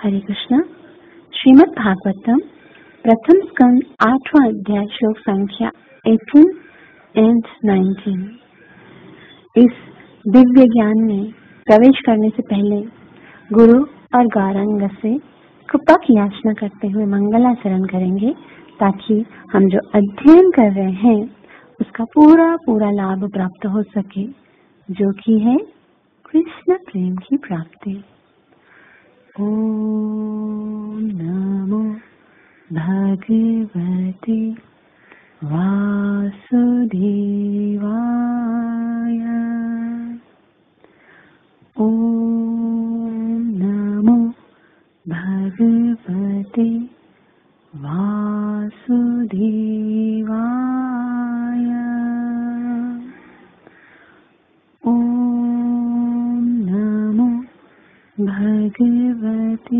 हरे कृष्ण। श्रीमद् भागवतम प्रथम स्कंद 8वां अध्याय श्लोक संख्या 18 एंड 19। इस दिव्य ज्ञान में प्रवेश करने से पहले गुरु और गौरांग से कृपा की याचना करते हुए मंगलाचरण करेंगे, ताकि हम जो अध्ययन कर रहे हैं उसका पूरा पूरा लाभ प्राप्त हो सके, जो कि है कृष्ण प्रेम की प्राप्ति। ओम नमो भगवते वासुदेवाय। ओम नमो भगवते वासुदेवाय। ओम नमो भगवते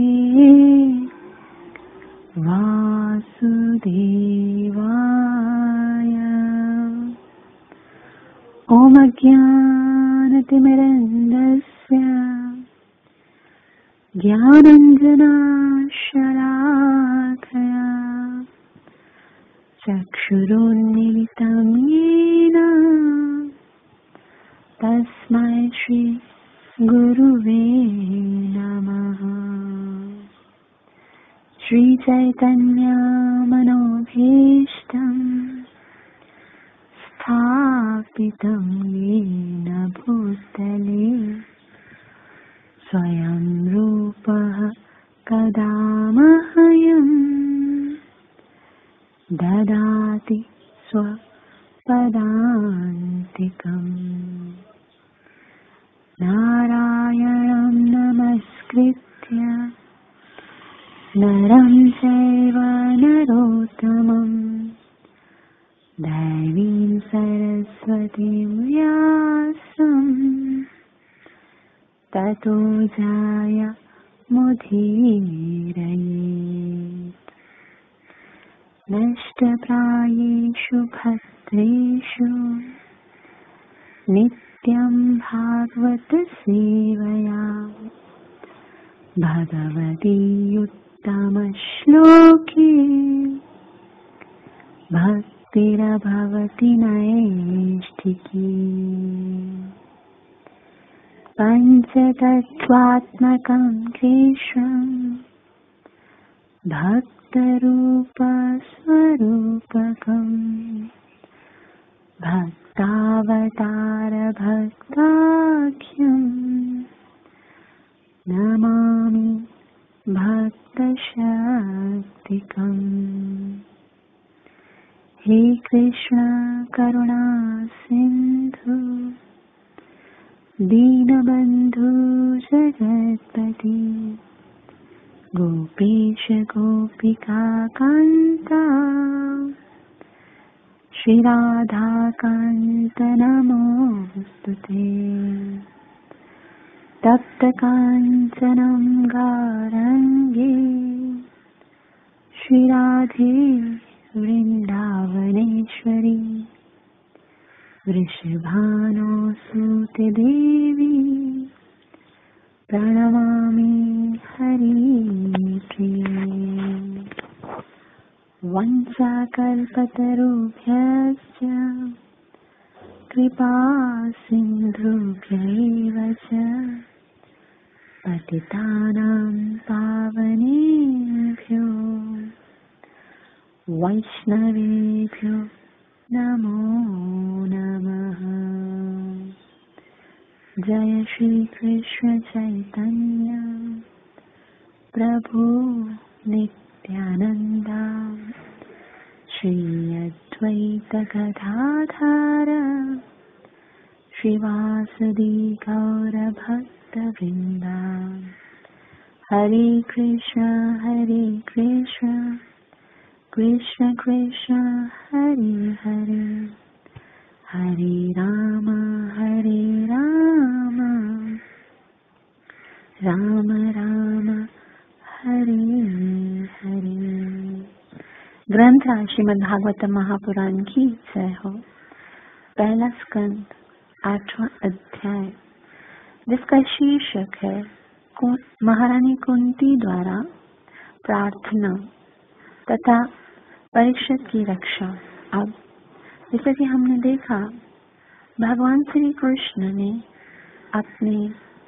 वासुदेवाय। ओम अज्ञानतिमिरन्धस्य ज्ञानाञ्जनशलाकया चक्षुरुन्मीलितं येन तस्मै श्री गुरुवे नमः। श्री चैतन्य मनोभीष्टं स्थापितं येन भूतले स्वयं रूपः कदा मह्यं ददाति स्वपदान्तिकम्। नारायणं नमस्कृत्य नरं चैव नरोत्तमं देवीं सरस्वतीं व्यासं ततो जयमुदीरयेत्। नष्टप्रायेषु भद्रेषु नित्यं भागवत सेवया भगवती उत्तमश्लोके भक्तिर्भवति नैष्ठिकी। पञ्चतत्त्वात्मकं कृष्णं भक्तरूपस्वरूपकं भक्तावतारभक्ताख्यं नमामि भक्तशक्तिकम्। हे कृष्ण करुणा सिन्धु दीनबन्धु जगत्पति गोपेश गोपिका कान्ता श्री राधा कान्त नमोस्तुते। तप्त काञ्चनं गौराङ्गी श्री राधे वृन्दावनेश्वरी वृषभानुसुते देवी प्रणमामि हरिप्रिये। वंशाकल्पतरुभ्यश्च कृपा सिन्धुभ्यैव च पतितानां पावनेभ्यो वैष्णवेभ्यो नमो नमः। जय श्री कृष्ण चैतन्य प्रभु नित्यानंद श्री अद्वैत गदाधर श्रीवासुदेव गौर भक्तवृंद। हरे कृष्ण कृष्ण कृष्ण हरे हरे हरे राम राम राम हरे हरे। ग्रंथ श्रीमद् भागवतम महापुराण की जय हो। पहला स्कंद 8वां अध्याय, जिसका शीर्षक है महारानी कुंती द्वारा प्रार्थना तथा परीक्षित की रक्षा। अब जैसा कि हमने देखा, भगवान श्री कृष्ण ने अपने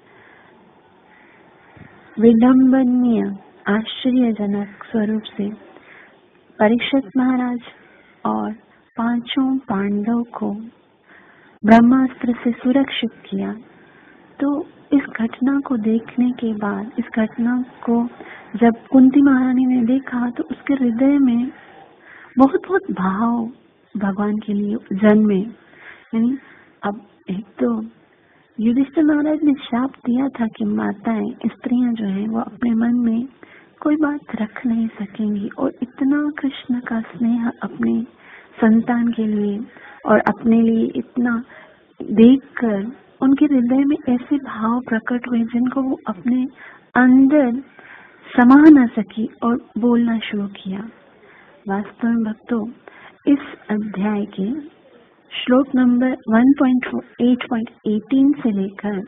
विडंबनीय आश्चर्यजनक स्वरूप से परीक्षित महाराज और पांचों पांडव को ब्रह्मास्त्र से सुरक्षित किया। तो इस घटना को देखने के बाद, इस घटना को जब कुंती महारानी ने देखा तो उसके हृदय में बहुत बहुत भाव भगवान के लिए जन्मे। यानी अब एक तो युधिष्ठिर महाराज ने शाप दिया था कि माताएं, स्त्रियां जो हैं वो अपने मन में कोई बात रख नहीं सकेंगी, और इतना कृष्ण का स्नेह अपने संतान के लिए और अपने लिए इतना देखकर उनके हृदय में ऐसे भाव प्रकट हुए जिनको वो अपने अंदर समा न सकी और बोलना शुरू किया। वास्तव में भक्तों, इस अध्याय के श्लोक नंबर 1.8.18 से लेकर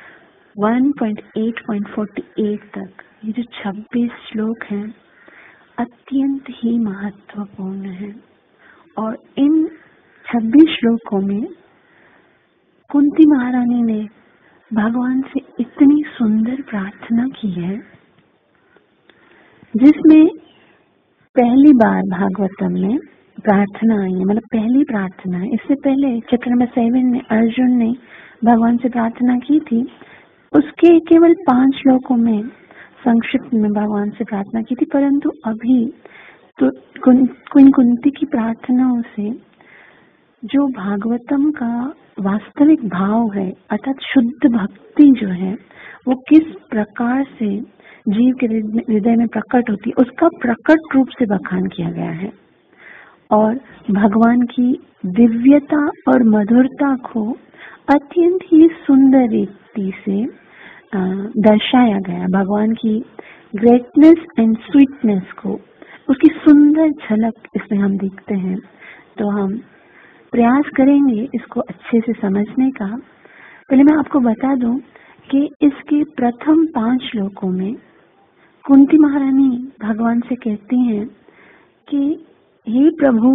1.8.48 तक ये जो 26 श्लोक हैं अत्यंत ही महत्वपूर्ण हैं। और इन 26 श्लोकों में कुंती महारानी ने भगवान से इतनी सुंदर प्रार्थना की है, जिसमें पहली बार भागवतम में प्रार्थना आई है, मतलब पहली प्रार्थना है। इससे पहले चैप्टर नंबर 7 में अर्जुन ने भगवान से प्रार्थना की थी, उसके केवल 5 श्लोकों में संक्षिप्त में भगवान से प्रार्थना की थी। परंतु अभी तो कुंती की प्रार्थनाओं से जो भागवतम का वास्तविक भाव है, अर्थात शुद्ध भक्ति जो है वो किस प्रकार से जीव के हृदय में प्रकट होती है, उसका प्रकट रूप से बखान किया गया है। और भगवान की दिव्यता और मधुरता को अत्यंत ही सुंदर रीति से दर्शाया गया। भगवान की ग्रेटनेस एंड स्वीटनेस को, उसकी सुंदर झलक इसमें हम देखते हैं। तो हम प्रयास करेंगे इसको अच्छे से समझने का। पहले मैं आपको बता दूं कि इसके प्रथम 5 श्लोकों में कुंती महारानी भगवान से कहती हैं कि हे प्रभु,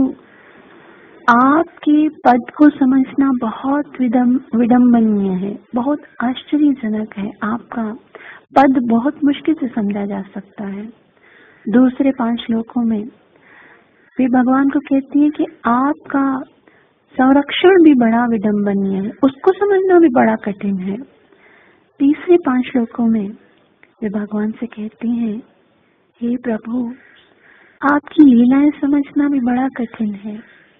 आपके पद को समझना बहुत विडंबनीय है, बहुत आश्चर्यजनक है। आपका पद बहुत मुश्किल से समझा जा सकता है। दूसरे 5 श्लोकों में वे भगवान को कहती है कि आपका संरक्षण भी बड़ा विडंबनीय है, उसको समझना भी बड़ा कठिन है। तीसरे 5 श्लोकों में वे भगवान से कहती हैं, हे प्रभु, आपकी लीलाएं समझना भी बड़ा कठिन है।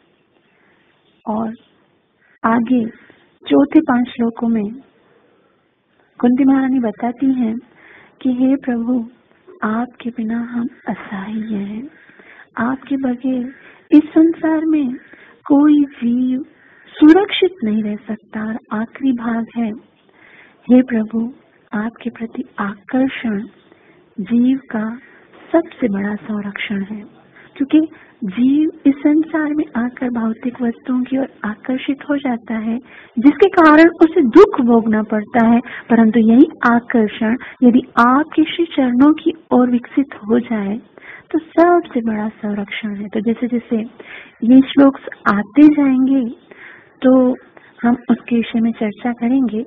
और आगे चौथे 5 श्लोकों में कुंती महारानी बताती हैं कि हे प्रभु, आपके बिना हम असहाय हैं। आपके बगैर इस संसार में कोई जीव सुरक्षित नहीं रह सकता। और आखिरी भाग है, हे प्रभु, आपके प्रति आकर्षण जीव का सबसे बड़ा संरक्षण है, क्योंकि जीव इस संसार में आकर भौतिक वस्तुओं की ओर आकर्षित हो जाता है, जिसके कारण उसे दुख भोगना पड़ता है। परंतु यही आकर्षण यदि आपके श्री चरणों की ओर विकसित हो जाए तो सबसे बड़ा संरक्षण है। तो जैसे जैसे ये श्लोक आते जाएंगे तो हम उसके विषय में चर्चा करेंगे।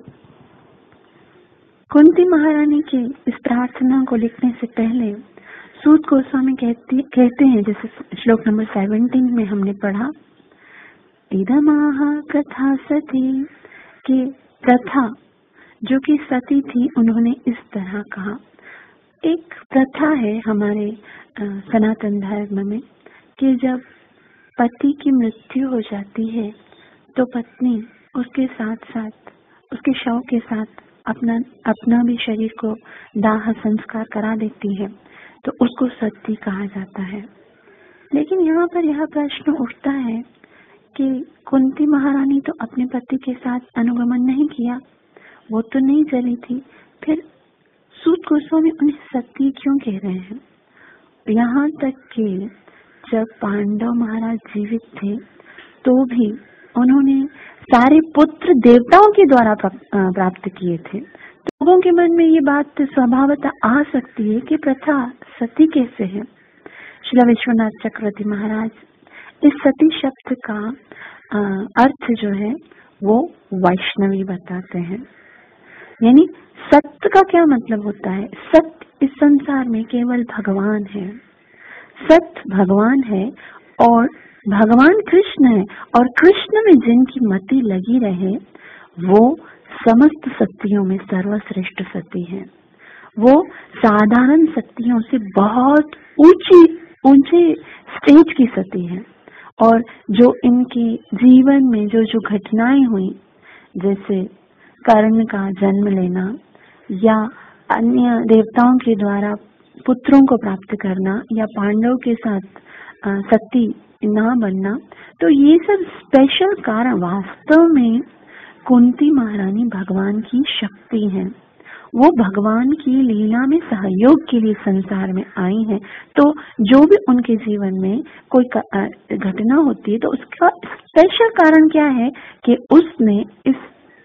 कुंती महारानी के इस प्रार्थना को लिखने से पहले सूत गोस्वामी कहते हैं, जैसे श्लोक नंबर 17 में हमने पढ़ा, इदमाह प्रथा सती, कि प्रथा जो कि सती थी उन्होंने इस तरह कहा। एक प्रथा है हमारे सनातन धर्म में कि जब पति की मृत्यु हो जाती है तो पत्नी उसके साथ साथ उसके शव के साथ अपना भी शरीर को दाह संस्कार करा देती है, तो उसको सती कहा जाता है। लेकिन यहाँ पर यह प्रश्न उठता है कि कुंती महारानी तो अपने पति के साथ अनुगमन नहीं किया, वो तो नहीं जली थी, फिर सूत गोस्वामी उन्हें सती क्यों कह रहे हैं? यहाँ तक कि जब पांडव महाराज जीवित थे तो भी उन्होंने सारे पुत्र देवताओं के द्वारा प्राप्त किए थे, तो लोगों के मन में ये बात स्वभावतः आ सकती है कि प्रथा सती कैसे है। श्रील विश्वनाथ चक्रवर्ती महाराज इस सती शब्द का अर्थ जो है वो वैष्णवी बताते हैं। यानी सत्य का क्या मतलब होता है? सत्य इस संसार में केवल भगवान है। सत्य भगवान है और भगवान कृष्ण है, और कृष्ण में जिनकी मति लगी रहे वो समस्त सत्यों में सर्वश्रेष्ठ सती है। वो साधारण सत्यों से बहुत ऊंचे स्टेज की सती है। और जो इनके जीवन में जो जो घटनाएं हुई, जैसे कर्ण का जन्म लेना या अन्य देवताओं के द्वारा पुत्रों को प्राप्त करना या पांडव के साथ सती ना बनना, तो ये सब स्पेशल कारण वास्तव में कुंती महारानी भगवान की शक्ति है। वो भगवान की लीला में सहयोग के लिए संसार में आई है। तो जो भी उनके जीवन में कोई घटना होती है तो उसका स्पेशल कारण क्या है कि उसने इस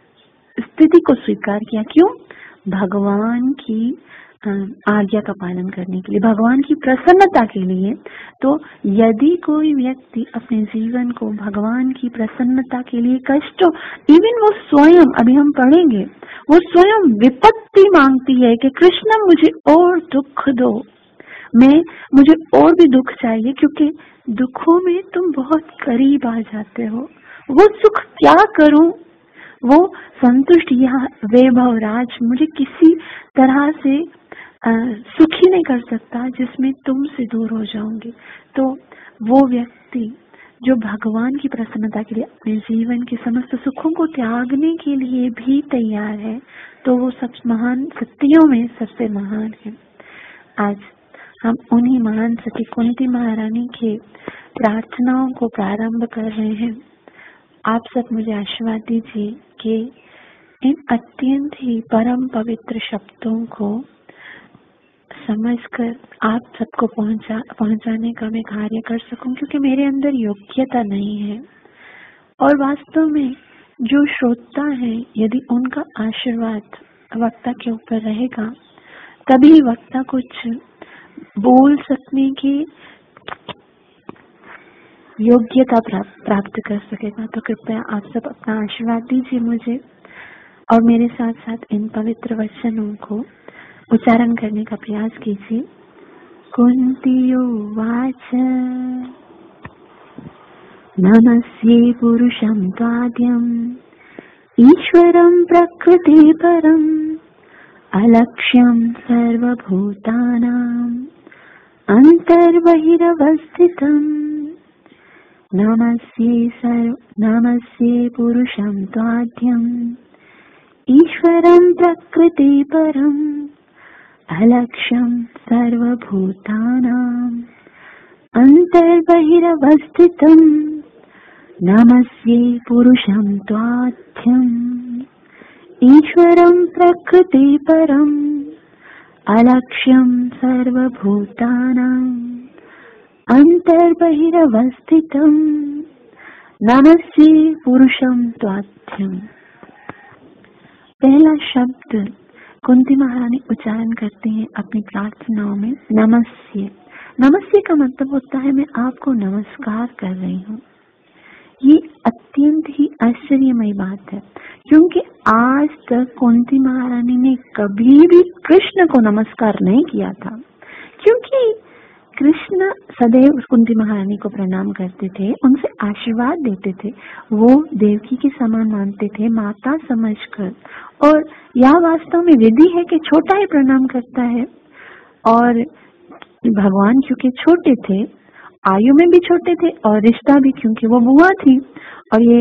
स्थिति को स्वीकार किया। क्यों? भगवान की आज्ञा का पालन करने के लिए, भगवान की प्रसन्नता के लिए। तो यदि कोई व्यक्ति अपने जीवन को भगवान की प्रसन्नता के लिए कष्ट, इवन वो स्वयं, अभी हम पढ़ेंगे, वो स्वयं विपत्ति मांगती है कि कृष्ण मुझे और दुख दो, मुझे और भी दुख चाहिए, क्योंकि दुखों में तुम बहुत करीब आ जाते हो। वो सुख क्या करूं, वो संतुष्ट या वैभव राज मुझे किसी तरह से सुखी नहीं कर सकता जिसमें तुमसे दूर हो जाऊंगी। तो वो व्यक्ति जो भगवान की प्रसन्नता के लिए अपने जीवन के समस्त सुखों को त्यागने के लिए भी तैयार है, तो वो सब महान सत्यों में सबसे महान है। आज हम उन्हीं महान सती कुंती महारानी के प्रार्थनाओं को प्रारंभ कर रहे हैं। आप सब मुझे आशीर्वाद दीजिए कि इन अत्यंत ही परम पवित्र शब्दों को समझकर आप सबको पहुंचाने का मैं कार्य कर सकूं, क्योंकि मेरे अंदर योग्यता नहीं है। और वास्तव में जो श्रोता है, यदि उनका आशीर्वाद वक्ता के ऊपर रहेगा तभी वक्ता कुछ बोल सकने की योग्यता प्राप्त कर सकेगा। तो कृपया आप सब अपना आशीर्वाद दीजिए मुझे और मेरे साथ साथ इन पवित्र वचनों को उच्चारण करने का प्रयास कीजिए। कुंती उवाच नमस्ये पुरुषं त्वाद्यम् ईश्वरं प्रकृति परम् अलक्ष्यं सर्वभूतानां अंतर्बहिरवस्थितम्। नमस्ये पुरुषं त्वाद्यम् ईश्वरं प्रकृति परम् अलक्ष्यं सर्वभूतानां अंतर्बहिरवस्थितम्। नमस्ये पुरुषं त्वाद्यम् ईश्वरं प्रकृति परम् अलक्ष्यं सर्वभूतानां अंतर्बहिरवस्थितम्। नमस्ये पुरुषं त्वाद्यम्। पहला शब्द कुंती महारानी उच्चारण करते हैं अपनी प्रार्थनाओं में, नमस्ये। नमस्ये का मतलब होता है मैं आपको नमस्कार कर रही हूँ। ये अत्यंत ही आश्चर्यमय बात है, क्योंकि आज तक कुंती महारानी ने कभी भी कृष्ण को नमस्कार नहीं किया था, क्योंकि कृष्ण सदैव कुंती महारानी को प्रणाम करते थे, उनसे आशीर्वाद देते थे, वो देवकी के समान मानते थे, माता समझकर। और यह वास्तव में विधि है कि छोटा ही प्रणाम करता है। और भगवान क्योंकि छोटे थे, आयु में भी छोटे थे और रिश्ता भी, क्योंकि वो बुआ थी और ये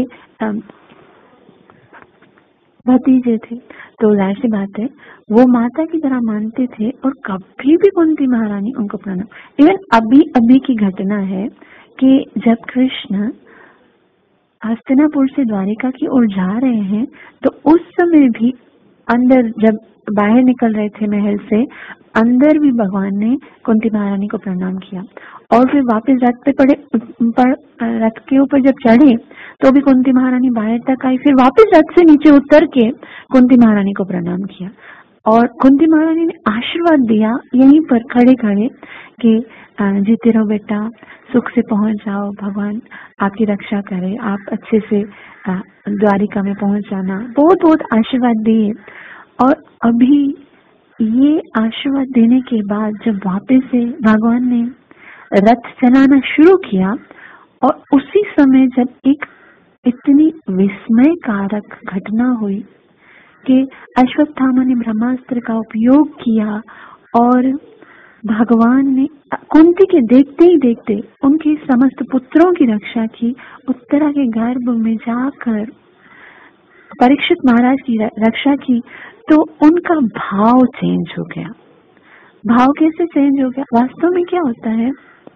भतीजे थे, तो जाहिर सी बात है वो माता की तरह मानते थे। और कभी भी कुंती महारानी उनको प्रणाम। इवन अभी की घटना है कि जब कृष्ण हस्तिनापुर से द्वारिका की ओर जा रहे हैं, तो उस समय भी अंदर जब बाहर निकल रहे थे महल से, अंदर भी भगवान ने कुंती महारानी को प्रणाम किया। और फिर वापस रथ पे रथ के ऊपर जब चढ़े तो भी कुंती महारानी बाहर तक आई, फिर वापस रथ से नीचे उतर के कुंती महारानी को प्रणाम किया। और कुंती महारानी ने आशीर्वाद दिया यहीं पर खड़े खड़े कि जीते रहो बेटा, सुख से पहुंच जाओ, भगवान आपकी रक्षा करे, आप अच्छे से द्वारिका में पहुंच जाना। बहुत बहुत आशीर्वाद दिए। और अभी ये आशीर्वाद देने के बाद जब वापस से भगवान ने रथ चलाना शुरू किया, और उसी समय जब एक इतनी विस्मयकारक घटना हुई कि अश्वत्थामा ने ब्रह्मास्त्र का उपयोग किया और भगवान ने कुंती के देखते ही देखते उनके समस्त पुत्रों की रक्षा की, उत्तरा के गर्भ में जाकर परीक्षित महाराज की रक्षा की, तो उनका भाव चेंज हो गया। भाव कैसे चेंज हो गया? वास्तव में क्या होता है,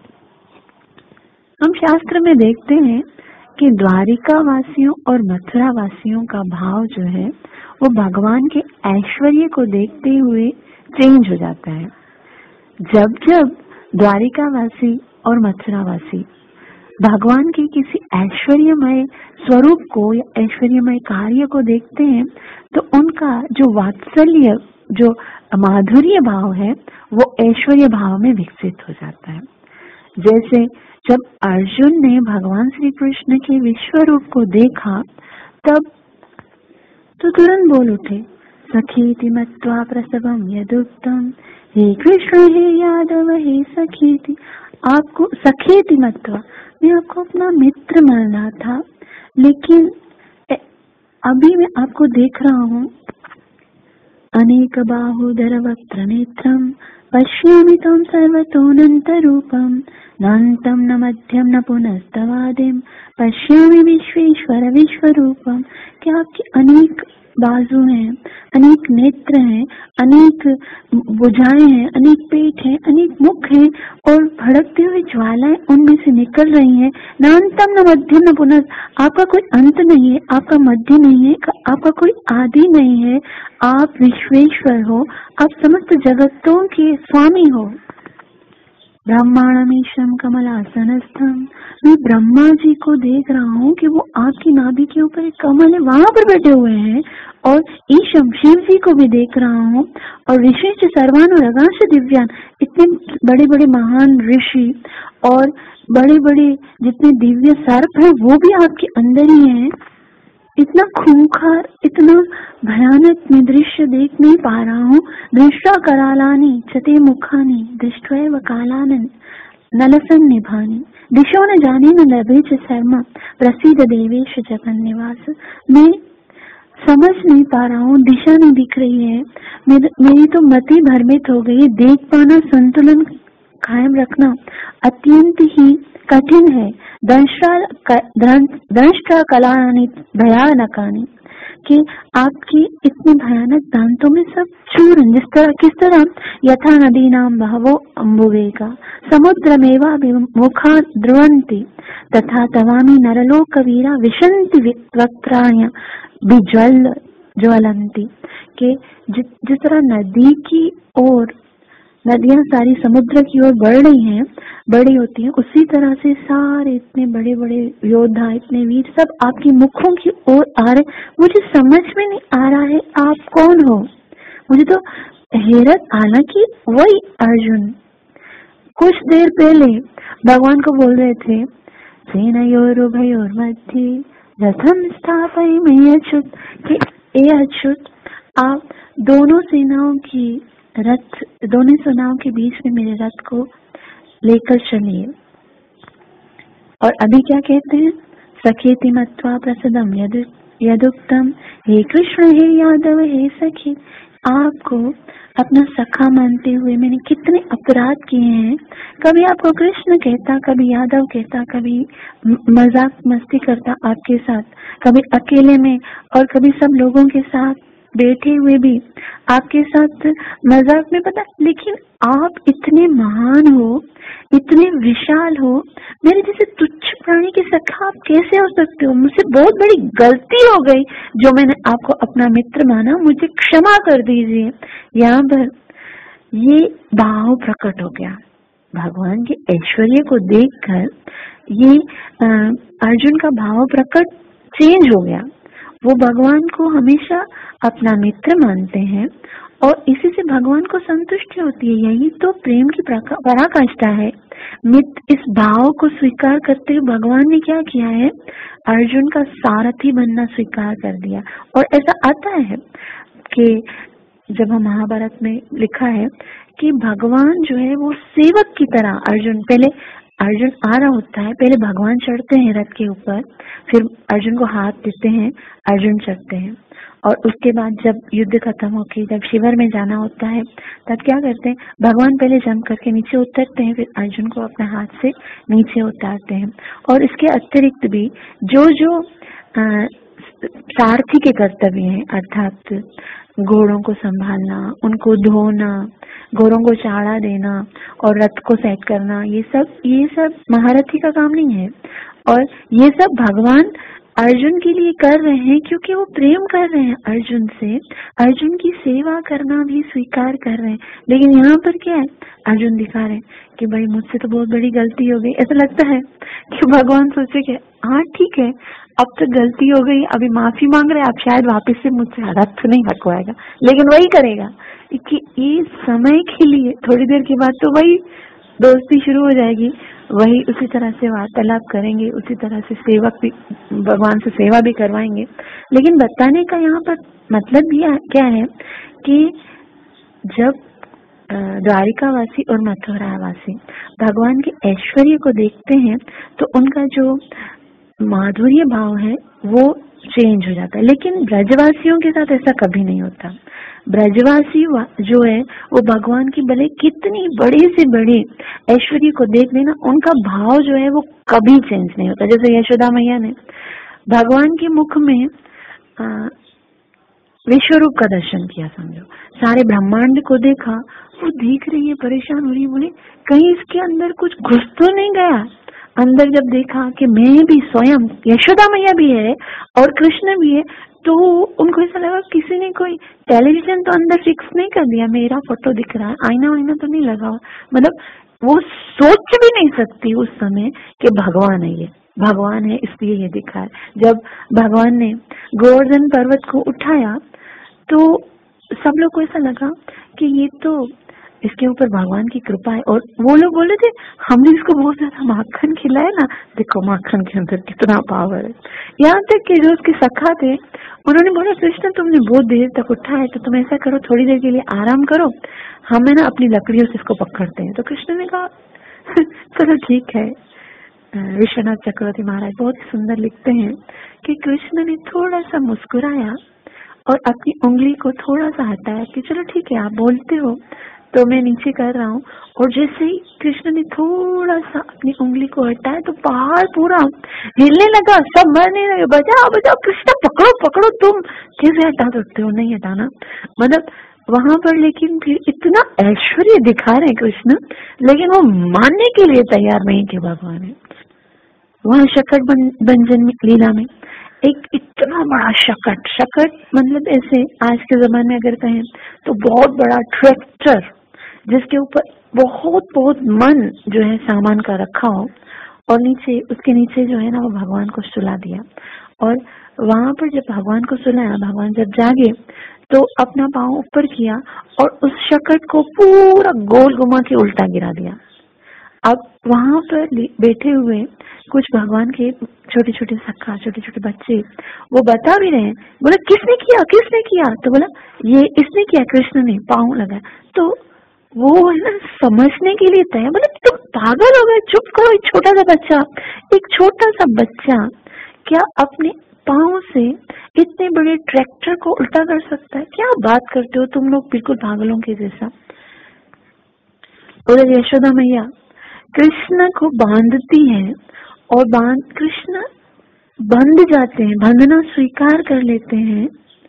हम शास्त्र में देखते हैं कि द्वारिका वासियों और मथुरा वासियों का भाव जो है वो भगवान के ऐश्वर्य को देखते हुए चेंज हो जाता है। जब जब द्वारिका वासी और मथुरा वासी भगवान के किसी ऐश्वर्यमय स्वरूप को या ऐश्वर्यमय कार्य को देखते हैं, तो उनका जो वात्सल्य, जो माधुर्य भाव है, वो ऐश्वर्य भाव में विकसित हो जाता है। जैसे जब अर्जुन ने भगवान श्री कृष्ण के विश्व रूप को देखा, तब तो तुरंत बोल उठे, सखीति मत्वा प्रसवम यदुक्तम, हे कृष्ण हे यादव हे सखीति। आपको सखेति मत्वा, मैं आपको अपना मित्र मान रहा था, लेकिन अभी मैं आपको देख रहा हूँ, अनेक बाहुधर वक्त्र नेत्रम पश्यामि तम सर्वतोऽनंत रूपम, नान्तं न मध्यम न पुनस्तवादिम पश्यामि विश्वेश्वर विश्वरूपम। क्या आपकी अनेक बाजू हैं, अनेक नेत्र हैं, अनेक भुजाएं हैं, अनेक पेट हैं, अनेक मुख हैं, और भड़कती हुई ज्वालाएं उनमें से निकल रही हैं। नान्तम न मध्यम न पुनः, आपका कोई अंत नहीं है, आपका मध्य नहीं है, आपका कोई आदि नहीं है, आप विश्वेश्वर हो, आप समस्त जगतों के स्वामी हो। ब्रह्मांडमीशम कमलासनस्थम, मैं ब्रह्मा जी को देख रहा हूँ कि वो आपकी नाभि के ऊपर एक कमल है, वहां पर बैठे हुए हैं, और ईशम शिव जी को भी देख रहा हूँ, और विशेष सर्वान और अगाश दिव्यान, इतने बड़े बड़े महान ऋषि और बड़े बड़े जितने दिव्य सर्प हैं वो भी आपके अंदर ही हैं। इतना खूंखार, इतना भयानक मैं दृश्य देख नहीं पा रहा हूँ। दृष्टा करालानी चते मुखानी दृष्टैव कालानन नलसन निभानी, दिशो न जाने न लभे च शर्मा प्रसिद्ध देवेश जगन निवास। मैं समझ नहीं पा रहा हूँ, दिशा नहीं दिख रही है, मेरी तो मति भ्रमित हो गई। देख पाना, संतुलन कायम रखना अत्यंत ही कठिन है। दंष्ट्रा कलानि भयानकानि, कि आपकी इतने भयानक दांतों में सब चूर्ण, किस तरह यथा नदी नाम बहवो अम्बुवेगा समुद्रमेवा मुखा ध्रुवन्ति, तथा तवामी नरलोक वीरा विशंति वक्त्राण्य ज्वलंती, के जिस तरह नदी की ओर नदियां सारी समुद्र की ओर बढ़ रही हैं, बड़ी होती हैं, उसी तरह से सारे इतने बड़े बड़े योद्धा, इतने वीर सब आपके मुखों की ओर आ रहे। मुझे समझ में नहीं आ रहा है आप कौन हो। मुझे तो हैरत, हालांकि वही अर्जुन कुछ देर पहले भगवान को बोल रहे थे, सेनयोरुभयोर मध्ये रथम स्थापयामि अच्युत, कि ए अच्युत, आप दोनों सेनाओं के बीच में मेरे रथ को लेकर चलिए। और अभी क्या कहते हैं, सखेति मत्वा प्रसदम यदुक्तम, हे कृष्ण हे यादव हे सखी। आपको अपना सखा मानते हुए मैंने कितने अपराध किए हैं। कभी आपको कृष्ण कहता, कभी यादव कहता, कभी मजाक मस्ती करता आपके साथ, कभी अकेले में और कभी सब लोगों के साथ बैठे हुए भी आपके साथ मजाक में, पता, लेकिन आप इतने महान हो, इतने विशाल हो, मेरे जैसे तुच्छ प्राणी के सखा आप कैसे हो सकते हो। मुझसे बहुत बड़ी गलती हो गई जो मैंने आपको अपना मित्र माना, मुझे क्षमा कर दीजिए। यहाँ पर ये भाव प्रकट हो गया। भगवान के ऐश्वर्य को देखकर ये अर्जुन का भाव प्रकट चेंज हो गया, वो भगवान को हमेशा अपना मित्र मानते हैं और इसी से भगवान को संतुष्टि होती है। यही तो प्रेम की पराकाष्ठा है। मित्र इस भाव को स्वीकार करते हुए भगवान ने क्या किया है, अर्जुन का सारथी बनना स्वीकार कर दिया। और ऐसा आता है कि जब हम महाभारत में लिखा है कि भगवान जो है वो सेवक की तरह अर्जुन आ रहा होता है, पहले भगवान चढ़ते हैं रथ के ऊपर, फिर अर्जुन को हाथ देते हैं, अर्जुन चढ़ते हैं, और उसके बाद जब युद्ध खत्म होके जब शिविर में जाना होता है तब क्या करते हैं, भगवान पहले जंप करके नीचे उतरते हैं, फिर अर्जुन को अपने हाथ से नीचे उतारते हैं। और इसके अतिरिक्त भी जो सारथी के कर्तव्य हैं, अर्थात घोड़ों को संभालना, उनको धोना, घोड़ों को चारा देना और रथ को सेट करना, ये सब महारथी का काम नहीं है। और ये सब भगवान अर्जुन के लिए कर रहे हैं क्योंकि वो प्रेम कर रहे हैं अर्जुन से, अर्जुन की सेवा करना भी स्वीकार कर रहे हैं। लेकिन यहाँ पर क्या है, अर्जुन दिखा रहे हैं कि भाई मुझसे तो बहुत बड़ी गलती हो गई। ऐसा लगता है कि भगवान सोचे कि हाँ ठीक है, अब तो गलती हो गई, अभी माफी मांग रहे, अब शायद वापस से मुझसे रथ नहीं हटवाएगा, लेकिन वही करेगा कि ये समय के लिए, थोड़ी देर के बाद तो वही दोस्ती शुरू हो जाएगी, वही उसी तरह से वार्तालाप करेंगे, उसी तरह से सेवक भी भगवान से सेवा भी करवाएंगे। लेकिन बताने का यहाँ पर मतलब भी क्या है कि जब द्वारिकावासी और मथुरावासी भगवान के ऐश्वर्य को देखते हैं तो उनका जो माधुर्य भाव है वो चेंज हो जाता है। लेकिन ब्रजवासियों के साथ ऐसा कभी नहीं होता। ब्रजवासी जो है वो भगवान की भले कितनी बड़ी से बड़ी ऐश्वर्य को देख लेना, उनका भाव जो है वो कभी चेंज नहीं होता। जैसे यशोदा मैया ने भगवान के मुख में विश्वरूप का दर्शन किया, समझो सारे ब्रह्मांड को देखा, वो देख रही है, परेशान हो रही है, बोले कहीं इसके अंदर कुछ घुस तो नहीं गया। अंदर जब देखा कि मैं भी स्वयं, यशोदा मैया भी है और कृष्ण भी है, तो उनको ऐसा लगा किसी ने कोई टेलीविजन तो अंदर फिक्स नहीं कर दिया, मेरा फोटो दिख रहा है, आईना तो नहीं लगा हुआ। मतलब वो सोच भी नहीं सकती उस समय कि भगवान है, ये भगवान है इसलिए ये दिखा है। जब भगवान ने गोवर्धन पर्वत को उठाया तो सब लोग को ऐसा लगा कि ये तो इसके ऊपर भगवान की कृपा है। और वो लोग बोले थे हमने इसको बहुत ज्यादा माखन खिलाया ना, देखो माखन के अंदर कितना पावर है। यहाँ तक कि जो उसके सखा थे उन्होंने बोला कृष्ण तुमने बहुत देर तक उठा है तो तुम ऐसा करो, थोड़ी देर के लिए आराम करो, हम है ना अपनी लकड़ियों से इसको पकड़ते हैं। तो कृष्ण ने कहा चलो ठीक है। विश्वनाथ चक्रवर्ती महाराज बहुत सुंदर लिखते हैं कि कृष्ण ने थोड़ा सा मुस्कुराया और अपनी उंगली को थोड़ा सा हटाया कि चलो ठीक है आप बोलते हो तो मैं नीचे कर रहा हूँ। और जैसे ही कृष्ण ने थोड़ा सा अपनी उंगली को हटाया तो पहाड़ पूरा हिलने लगा, सब मरने लगे, बचाओ बचाओ कृष्ण, पकड़ो पकड़ो, तुम कैसे हटा सकते हो, नहीं हटाना। मतलब वहां पर लेकिन फिर इतना ऐश्वर्य दिखा रहे कृष्ण, लेकिन वो मानने के लिए तैयार नहीं थे भगवान है। वहाँ शकट भंजन लीला में एक इतना बड़ा शकट मतलब ऐसे आज के जमाने में अगर कहें तो बहुत बड़ा ट्रैक्टर जिसके ऊपर बहुत मन जो है सामान का रखा हो, और नीचे उसके नीचे जो है ना वो भगवान को सुला दिया। और वहां पर जब भगवान को सुलाया, भगवान जब जागे तो अपना पाँव ऊपर किया और उस शकट को पूरा गोल घुमा के उल्टा गिरा दिया। अब वहां पर बैठे हुए कुछ भगवान के छोटे छोटे सखा, छोटे छोटे बच्चे, वो बता भी रहे हैं, बोला किसने किया, तो बोला ये इसने किया, कृष्ण ने पाँव लगाया। तो वो है ना समझने के लिए तय, बोला तुम पागल हो गए, चुप करो। एक छोटा सा बच्चा क्या अपने पाँव से इतने बड़े ट्रैक्टर को उल्टा कर सकता है? क्या बात करते हो तुम लोग, बिल्कुल पागलों के जैसा। बोले यशोदा मैया कृष्ण को बांधती है और कृष्ण बंध जाते हैं, बंधना स्वीकार कर लेते हैं।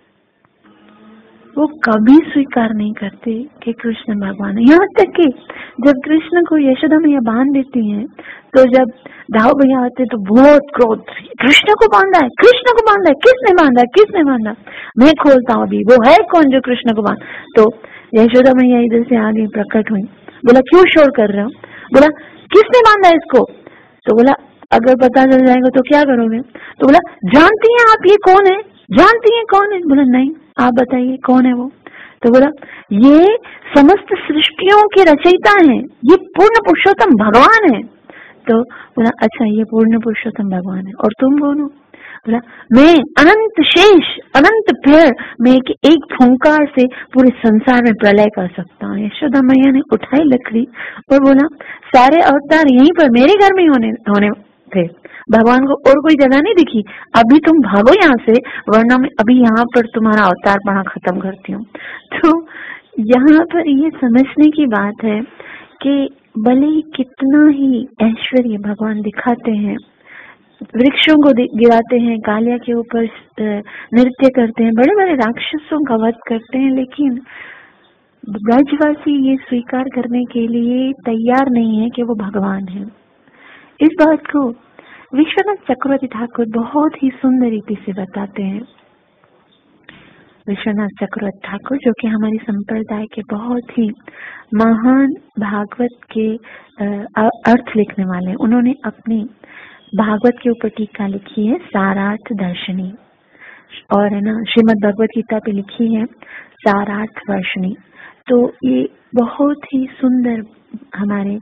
वो कभी स्वीकार नहीं करते कि कृष्ण भगवान है। यहाँ तक कि जब कृष्ण को यशोदा मैया बांध देती हैं तो जब दाऊ भैया आते तो बहुत क्रोध, कृष्ण को बांधा है, किसने बांधा, मैं खोलता हूँ अभी, वो है कौन जो कृष्ण को बांध। तो यशोदा मैया इधर से आगे प्रकट हुई, बोला क्यों शोर कर रहे हो, बोला किसने बांधा इसको। तो बोला अगर पता चल जाएगा तो क्या करोगे, तो बोला जानती हैं आप ये कौन है, जानती हैं कौन है? बोला नहीं, आप बताइए कौन है वो? तो बोला ये समस्त सृष्टियों के रचयिता हैं, ये पूर्ण पुरुषोत्तम भगवान है। तो बोला अच्छा, ये पूर्ण पुरुषोत्तम भगवान है, और तुम कौन हो? बोला मैं अनंत शेष, अनंत पेड़, मैं एक फुंकार से पूरे संसार में प्रलय कर सकता हूँ। यशोदा मैया ने उठाई लकड़ी और बोला सारे अवतार यहीं पर मेरे घर में होने थे, भगवान को और कोई जगह नहीं दिखी, अभी तुम भागो यहाँ से, वरना मैं अभी यहाँ पर तुम्हारा अवतार पढ़ा खत्म करती हूँ। तो यहाँ पर ये समझने की बात है कि भले ही कितना ही ऐश्वर्य भगवान दिखाते हैं, वृक्षों को गिराते हैं, कालिया के ऊपर नृत्य करते हैं, बड़े बड़े राक्षसों का वध करते हैं, लेकिन ब्रजवासी ये स्वीकार करने के लिए तैयार नहीं है कि वो भगवान है। इस बात को विश्वनाथ चक्रवर्ती ठाकुर बहुत ही सुंदर रीति से बताते हैं। विश्वनाथ चक्रवर्ती ठाकुर जो कि हमारी संप्रदाय के बहुत ही महान भागवत के अर्थ लिखने वाले हैं, उन्होंने अपनी भागवत के ऊपर टीका लिखी है सारार्थ दर्शनी, और है ना श्रीमद् भगवत गीता पे लिखी है सारार्थ वर्षिणी। तो ये बहुत ही सुंदर हमारे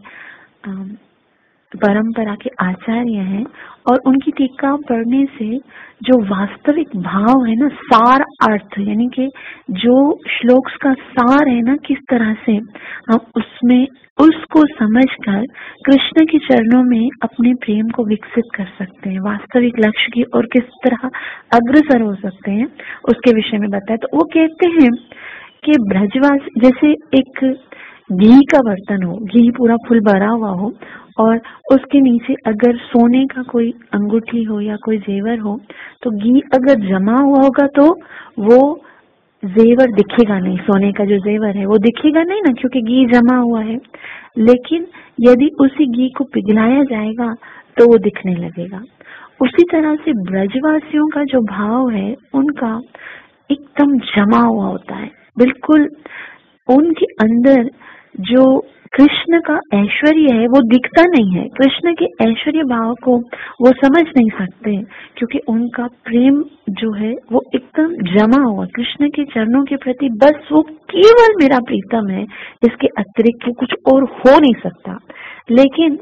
परंपरा के आचार्य हैं, और उनकी टीका पढ़ने से जो वास्तविक भाव है ना, सार अर्थ, यानी कि जो श्लोक्स का सार है ना, किस तरह से हम उसमें उसको समझकर कृष्ण के चरणों में अपने प्रेम को विकसित कर सकते हैं, वास्तविक लक्ष्य की और किस तरह अग्रसर हो सकते हैं, उसके विषय में बताया। तो वो कहते हैं कि ब्रजवास जैसे एक घी का बर्तन हो, घी पूरा फुल भरा हुआ हो, और उसके नीचे अगर सोने का कोई अंगूठी हो या कोई जेवर हो, तो घी अगर जमा हुआ होगा तो वो जेवर दिखेगा नहीं, सोने का जो जेवर है वो दिखेगा नहीं ना, क्योंकि घी जमा हुआ है। लेकिन यदि उसी घी को पिघलाया जाएगा तो वो दिखने लगेगा। उसी तरह से ब्रजवासियों का जो भाव है उनका एकदम जमा हुआ होता है, बिल्कुल उनके अंदर जो कृष्ण का ऐश्वर्य है वो दिखता नहीं है। कृष्ण के ऐश्वर्य भाव को वो समझ नहीं सकते, क्योंकि उनका प्रेम जो है वो एकदम जमा हुआ कृष्ण के चरणों के प्रति, बस वो केवल मेरा प्रीतम है, इसके अतिरिक्त कुछ और हो नहीं सकता। लेकिन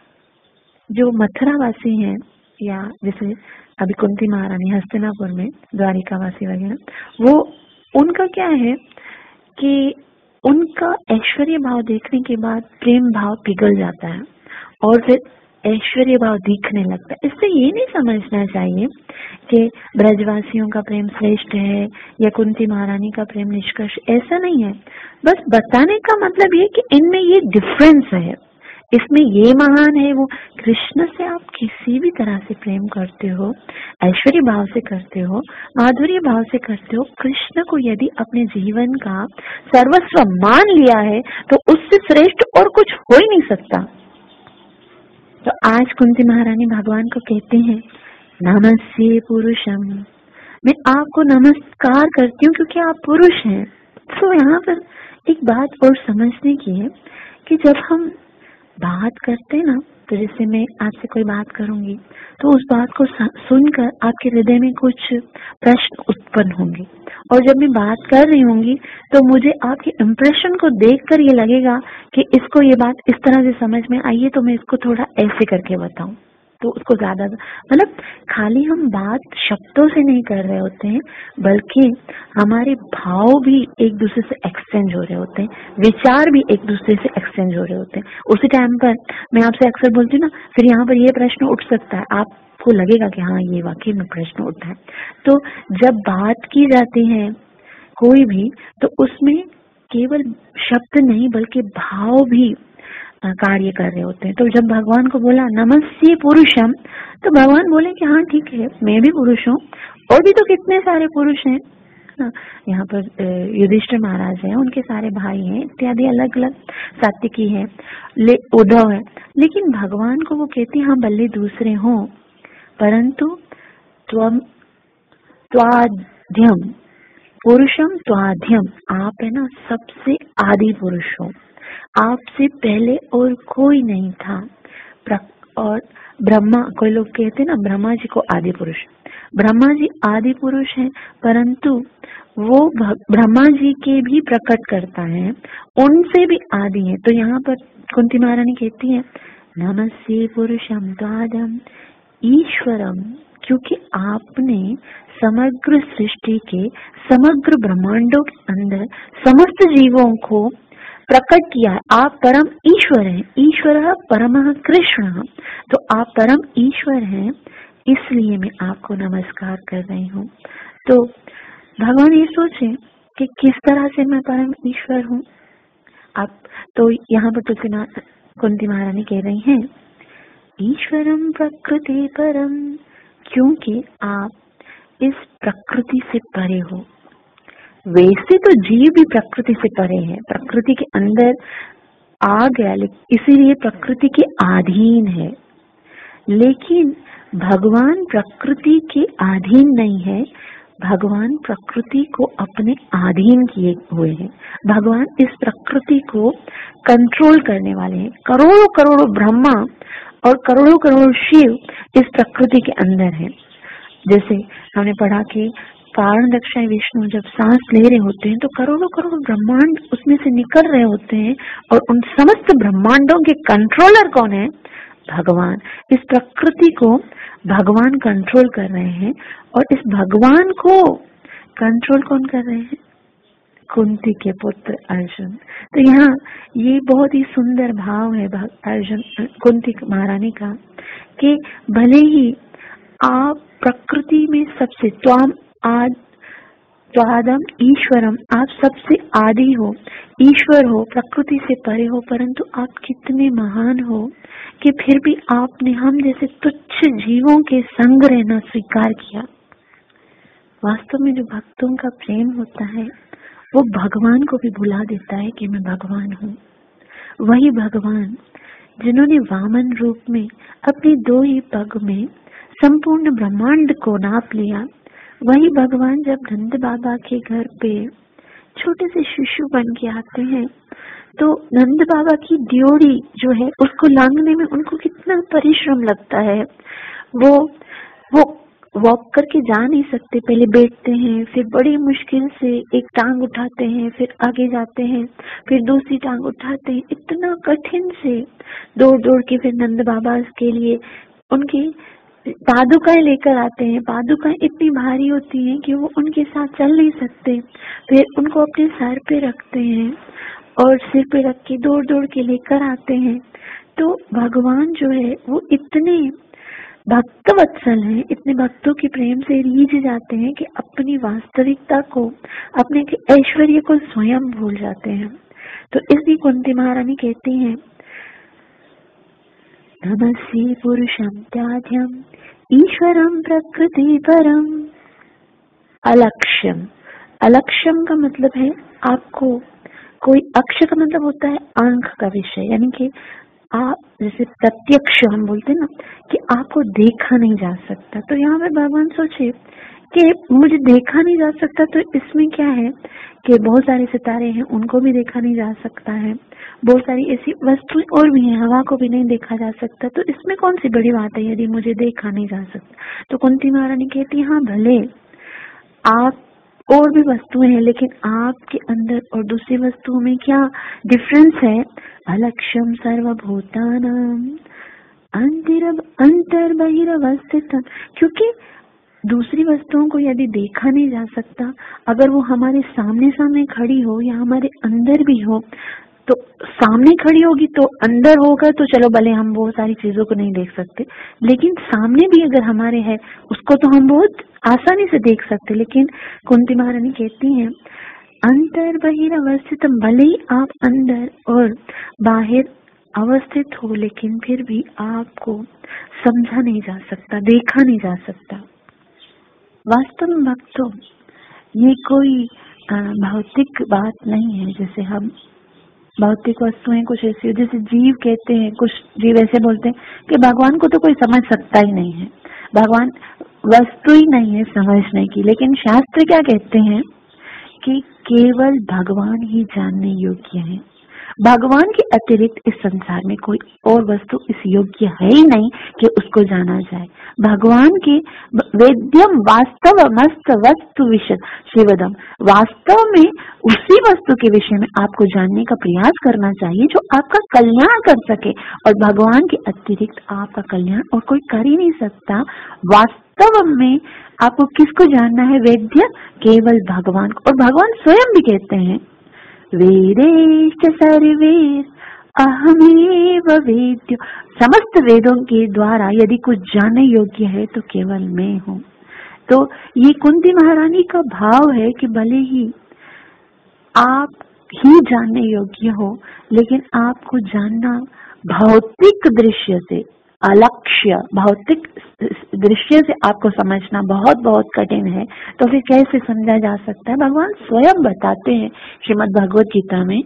जो मथुरावासी हैं, या जैसे अभी कुंती महारानी हस्तिनापुर में, द्वारिकावासी वगैरह, वो उनका क्या है कि उनका ऐश्वर्य भाव देखने के बाद प्रेम भाव पिघल जाता है और फिर ऐश्वर्य भाव दिखने लगता है। इससे ये नहीं समझना चाहिए कि ब्रजवासियों का प्रेम श्रेष्ठ है या कुंती महारानी का प्रेम निष्कर्ष, ऐसा नहीं है। बस बताने का मतलब ये कि इनमें ये डिफरेंस है, इसमें ये महान है वो। कृष्ण से आप किसी भी तरह से प्रेम करते हो, ऐश्वर्य भाव से करते हो, माधुर्य भाव से करते हो, कृष्ण को यदि अपने जीवन का सर्वस्व मान लिया है तो उससे श्रेष्ठ और कुछ हो ही नहीं सकता। तो आज कुंती महारानी भगवान को कहते हैं नमस्ते पुरुषम, मैं आपको नमस्कार करती हूँ क्योंकि आप पुरुष हैं। तो यहाँ पर एक बात और समझने की है कि जब हम बात करते हैं ना, तो जैसे मैं आपसे कोई बात करूंगी तो उस बात को सुनकर आपके हृदय में कुछ प्रश्न उत्पन्न होंगे, और जब मैं बात कर रही होंगी तो मुझे आपके इम्प्रेशन को देखकर ये लगेगा कि इसको ये बात इस तरह से समझ में आई है, तो मैं इसको थोड़ा ऐसे करके बताऊं, तो उसको ज्यादा, मतलब खाली हम बात शब्दों से नहीं कर रहे होते हैं, बल्कि हमारे भाव भी एक दूसरे से एक्सचेंज हो रहे होते हैं, विचार भी एक दूसरे से एक्सचेंज हो रहे होते हैं। उसी टाइम पर मैं आपसे अक्सर बोलती हूँ ना, फिर यहाँ पर ये प्रश्न उठ सकता है, आपको लगेगा कि हाँ ये वाकई में प्रश्न उठा है। तो जब बात की जाती है कोई भी, तो उसमें केवल शब्द नहीं बल्कि भाव भी कार्य कर रहे होते हैं। तो जब भगवान को बोला नमस्ते पुरुषम, तो भगवान बोले कि हाँ ठीक है, मैं भी पुरुष हूँ, और भी तो कितने सारे पुरुष हैं ना, यहाँ पर युधिष्ठिर महाराज हैं, उनके सारे भाई हैं, इत्यादि अलग अलग, सात्विकी है, उद्धव है, लेकिन भगवान को वो कहते हैं हाँ भले दूसरे हों, परंतु त्वम त्वाद्यम पुरुषम त्वाद्यम, आप है ना सबसे आदि पुरुष हो, आपसे पहले और कोई नहीं था। और ब्रह्मा, कोई लोग कहते हैं ना ब्रह्मा जी को आदि पुरुष, ब्रह्मा जी आदि पुरुष हैं, परंतु वो ब्रह्मा जी के भी प्रकट करता है, उनसे भी आदि है। तो यहाँ पर कुंती महारानी कहती है नमस्ते पुरुषम त्वादम ईश्वरम, क्योंकि आपने समग्र सृष्टि के, समग्र ब्रह्मांडों के अंदर समस्त जीवों को प्रकट किया। आप परम ईश्वर हैं, ईश्वर परमः कृष्ण, तो आप परम ईश्वर हैं, इसलिए मैं आपको नमस्कार कर रही हूँ। तो भगवान ये सोचे कि किस तरह से मैं परम ईश्वर हूँ। आप तो यहाँ पर कुंती महारानी कह रही हैं ईश्वरम प्रकृति परम, क्योंकि आप इस प्रकृति से परे हो। वैसे तो जीव भी प्रकृति से परे है, प्रकृति के अंदर आ गया, इसीलिए प्रकृति के अधीन है, लेकिन भगवान प्रकृति के अधीन नहीं है, भगवान प्रकृति को अपने अधीन किए हुए हैं। भगवान इस प्रकृति को कंट्रोल करने वाले हैं। करोड़ों करोड़ों ब्रह्मा और करोड़ों करोड़ों शिव इस प्रकृति के अंदर है। जैसे हमने पढ़ा कि कारण दक्षाई विष्णु जब सांस ले रहे होते हैं तो करोड़ों करोड़ ब्रह्मांड उसमें से निकल रहे होते हैं, और उन समस्त ब्रह्मांडों के कंट्रोलर कौन है? भगवान। इस प्रकृति को भगवान कंट्रोल कर रहे हैं, और इस भगवान को कंट्रोल कौन कर रहे हैं? कुंती के पुत्र अर्जुन। तो यहाँ ये बहुत ही सुंदर भाव है अर्जुन कुंती महारानी का, कि भले ही आप प्रकृति में सबसे त्वादम ईश्वरम, आप सबसे आदि हो, ईश्वर हो, प्रकृति से परे हो, परंतु आप कितने महान हो कि फिर भी आपने हम जैसे तुच्छ जीवों के संग रहना स्वीकार किया। वास्तव में जो भक्तों का प्रेम होता है वो भगवान को भी भुला देता है कि मैं भगवान हूँ। वही भगवान जिन्होंने वामन रूप में अपने 2 ही पग में संपूर्ण ब्रह्मांड को नाप लिया, वही भगवान जब नंद बाबा के घर पे छोटे से शिशु बन के आते हैं तो नंद बाबा की ड्योढ़ी जो है उसको लांघने में उनको कितना परिश्रम लगता है। वो वॉक करके जा नहीं सकते, पहले बैठते हैं, फिर बड़ी मुश्किल से एक टांग उठाते हैं, फिर आगे जाते हैं, फिर दूसरी टांग उठाते हैं, इतना कठिन से दौड़ दौड़ के फिर नंद बाबा के लिए उनकी पादुकाएं लेकर आते हैं। पादुकाएं इतनी भारी होती हैं कि वो उनके साथ चल नहीं सकते, फिर उनको अपने सर पे रखते हैं और सिर पे रख के दौड़ दौड़ के लेकर आते हैं। तो भगवान जो है वो इतने भक्त वत्सल हैं, इतने भक्तों के प्रेम से रीझ जाते हैं कि अपनी वास्तविकता को, अपने ऐश्वर्य को स्वयं भूल जाते हैं। तो इसलिए कुंती महारानी कहती हैं नमस्ते पुरुषम त्याज्यम ईश्वरम प्रकृति परम अलक्ष्यम। अलक्ष्यम का मतलब है आपको कोई, अक्ष का मतलब होता है आंख का विषय, यानी कि आप जैसे प्रत्यक्ष हम बोलते हैं ना कि आपको देखा नहीं जा सकता। तो यहाँ पे भगवान सोचे कि मुझे देखा नहीं जा सकता, तो इसमें क्या है कि बहुत सारे सितारे हैं उनको भी देखा नहीं जा सकता है, बहुत सारी ऐसी वस्तुएं और भी हैं, हवा को भी नहीं देखा जा सकता, तो इसमें कौन सी बड़ी बात है यदि मुझे देखा नहीं जा सकता। तो कुंती महारानी कहती है हाँ भले आप और भी वस्तुएं हैं, लेकिन आपके अंदर और दूसरी वस्तुओं में क्या डिफरेंस है? अलक्ष्यम सर्वभूतानाम अंतर बहिरवस्थितम, क्योंकि दूसरी वस्तुओं को यदि देखा नहीं जा सकता, अगर वो हमारे सामने सामने खड़ी हो या हमारे अंदर भी हो, तो सामने खड़ी होगी तो अंदर होगा, तो चलो भले हम बहुत सारी चीजों को नहीं देख सकते, लेकिन सामने भी अगर हमारे है उसको तो हम बहुत आसानी से देख सकते। लेकिन कुंती महारानी कहती हैं अंतर बहिरवस्थित, भले ही आप अंदर और बाहर अवस्थित हो, लेकिन फिर भी आपको समझा नहीं जा सकता, देखा नहीं जा सकता। वास्तव में भक्तों ये कोई भौतिक बात नहीं है। जैसे हम भौतिक वस्तुएं कुछ ऐसी हो, जैसे जीव कहते हैं, कुछ जीव ऐसे बोलते हैं कि भगवान को तो कोई समझ सकता ही नहीं है, भगवान वस्तु ही नहीं है समझने की। लेकिन शास्त्र क्या कहते हैं कि केवल भगवान ही जानने योग्य है। भगवान के अतिरिक्त इस संसार में कोई और वस्तु इस योग्य है ही नहीं कि उसको जाना जाए। भगवान के वेद्यम वास्तव मस्त वस्तु विषय शिवदम, वास्तव में उसी वस्तु के विषय में आपको जानने का प्रयास करना चाहिए जो आपका कल्याण कर सके, और भगवान के अतिरिक्त आपका कल्याण और कोई कर ही नहीं सकता। वास्तव में आपको किसको जानना है? वेद्य केवल भगवान को। और भगवान स्वयं भी कहते हैं वेदेश्च सर्वेश अहमेव वेद्यो, समस्त वेदों के द्वारा यदि कुछ जानने योग्य है तो केवल मैं हूँ। तो ये कुंती महारानी का भाव है कि भले ही आप ही जानने योग्य हो, लेकिन आपको जानना भौतिक दृश्य से, अलक्ष्य भौतिक दृश्य से आपको समझना बहुत बहुत कठिन है। तो फिर कैसे समझा जा सकता है? भगवान स्वयं बताते हैं श्रीमद् भगवत गीता में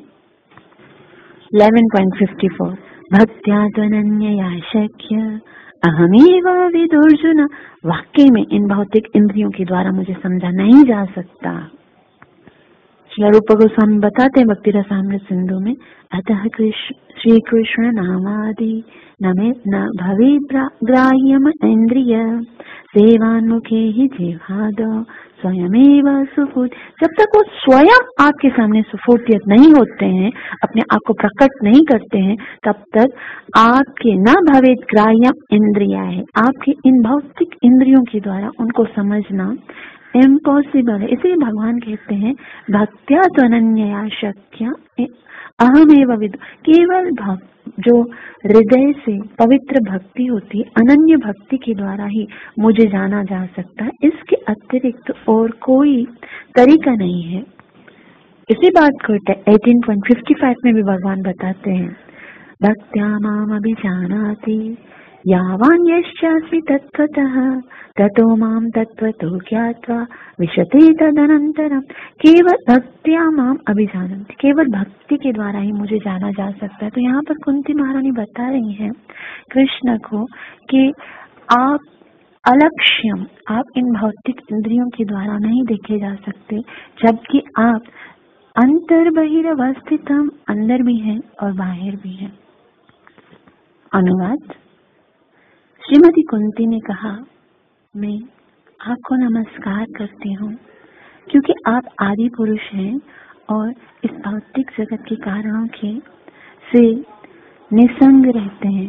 11.54, भक्त्या त्वनन्यया शक्य अहमेव विदुर्जुन, वाकई में इन भौतिक इंद्रियों के द्वारा मुझे समझा नहीं जा सकता। श्री रूप गोस्वामी बताते हैं भक्ति रसामृत सिंधु में, अतः श्री कृष्ण नामादि न भवे ग्राह्यम इंद्रिय सेवान्मुखे ही जिह्वाद स्वयमेव सुफूत। जब तक वो स्वयं आपके सामने सुफूर्तियत नहीं होते हैं, अपने आप को प्रकट नहीं करते हैं, तब तक आपके न भवेत ग्राह्यम इंद्रिया है, आपके इन भौतिक इंद्रियों के द्वारा उनको समझना इम्पॉसिबल है। इसलिए भगवान कहते हैं भक्त्या त्वनन्यया शक्या अहमेव विदु, केवल जो हृदय से पवित्र भक्ति होती है, अनन्य भक्ति के द्वारा ही मुझे जाना जा सकता है, इसके अतिरिक्त और कोई तरीका नहीं है। इसी बात को 18.55 में भी भगवान बताते हैं, भक्त्या माम अभिजानाति यावान् यश्चास्मि तत्त्वतः ततो माम तत्त्वतो ज्ञात्वा विशते तदनंतरम। केवल भक्त्या माम अभिजानन्ति, केवल भक्ति के द्वारा ही मुझे जाना जा सकता है। तो यहाँ पर कुंती महारानी बता रही हैं कृष्ण को कि आप अलक्ष्यम, आप इन भौतिक इंद्रियों के द्वारा नहीं देखे जा सकते, जबकि आप अंतर बहिरवस्थितम, अंदर भी हैं और बाहर भी हैं। अनुवाद, श्रीमती कुंती ने कहा, मैं आपको नमस्कार करती हूँ क्योंकि आप आदि पुरुष हैं और इस भौतिक जगत के कारणों के से निसंग रहते हैं।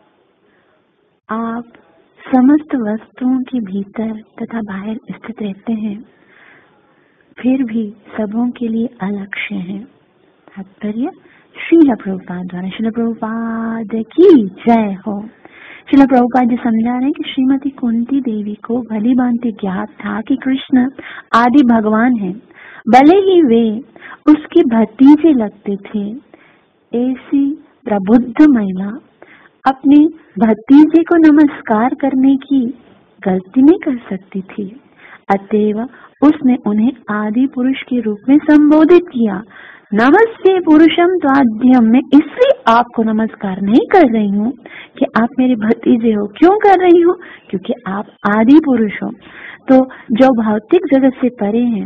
आप समस्त वस्तुओं के भीतर तथा बाहर स्थित रहते हैं, फिर भी सबों के लिए अलक्ष्य है। तात्पर्य श्रील प्रभुपाद द्वारा। श्रील प्रभुपाद की जय हो। श्रील प्रभुपाद जी समझा रहे हैं कि श्रीमती कुंती देवी को भली भांति ज्ञात था कि कृष्ण आदि भगवान हैं, भले ही वे उसके भतीजे लगते थे। ऐसी प्रबुद्ध महिला अपने भतीजे को नमस्कार करने की गलती नहीं कर सकती थी, अतएव उसने उन्हें आदि पुरुष के रूप में संबोधित किया। नमस्ते पुरुषम त्वाद्यम, मैं इसलिए आपको नमस्कार नहीं कर रही हूँ कि आप मेरे भतीजे हो। क्यों कर रही हूँ? क्योंकि आप आदि पुरुष हो। तो जो भौतिक जगत से परे हैं,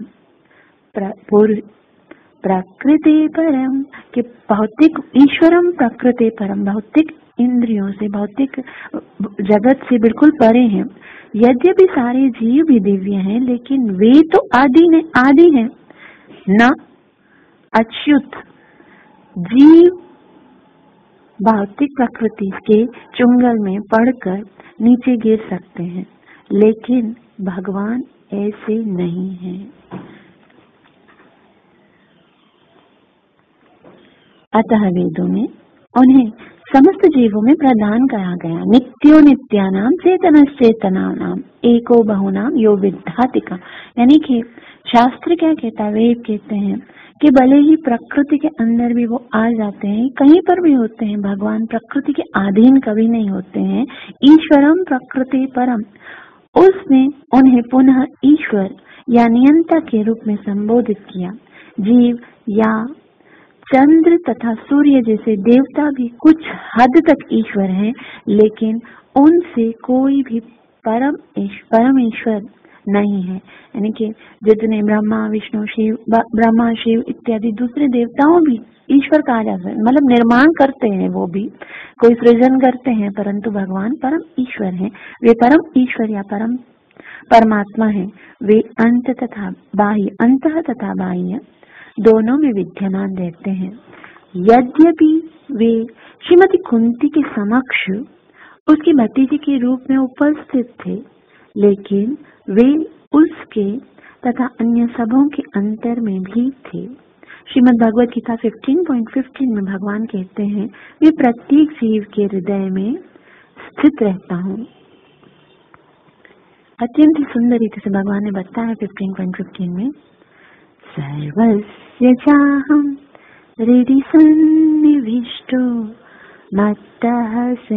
प्रकृति परम, कि भौतिक ईश्वरम प्रकृति परम, भौतिक इंद्रियों से, भौतिक जगत से बिल्कुल परे हैं। यद्यपि सारे जीव भी दिव्य हैं, लेकिन वे तो आदि हैं न अच्युत। जीव भौतिक प्रकृति के चुंगल में पड़कर नीचे गिर सकते हैं, लेकिन भगवान ऐसे नहीं हैं। अतः वेदों में उन्हें समस्त जीवों में प्रदान करा गया। नित्यो नित्यानाम चेतनश्चेतनानाम एको बहुनाम यो विद्धातिका, यानी कि शास्त्र क्या कहता है, वेद कहते हैं कि भले ही प्रकृति के अंदर भी वो आ जाते हैं, कहीं पर भी होते हैं, भगवान प्रकृति के अधीन कभी नहीं होते हैं। ईश्वरम प्रकृति परम, उसने उन्हें पुनः ईश्वर या नियंता के रूप में संबोधित किया। जीव या चंद्र तथा सूर्य जैसे देवता भी कुछ हद तक ईश्वर हैं, लेकिन उनसे कोई भी परमेश्वर नहीं है। यानी कि जितने ब्रह्मा विष्णु शिव ब्रह्मा शिव इत्यादि दूसरे देवताओं भी ईश्वर कहा जाता है, मतलब निर्माण करते हैं, वो भी कोई सृजन करते हैं, परंतु भगवान परम ईश्वर हैं। वे परम ईश्वर या परम परमात्मा है। वे अंत तथा बाह्य, अंतः तथा बाह्य दोनों में विद्यमान रहते हैं। यद्यपि वे श्रीमती कुंती के समक्ष उसकी भतीजी के रूप में उपस्थित थे, लेकिन वे उसके तथा अन्य सबों के अंतर में भी थे। श्रीमद् भगवद गीता 15.15 में भगवान कहते हैं, वे प्रत्येक जीव के हृदय में स्थित रहता हूँ। अत्यंत ही सुंदर रीति से भगवान ने बताया 15.15 में, सर्वस्य चाहं हृदि सन्निविष्टो मत्तः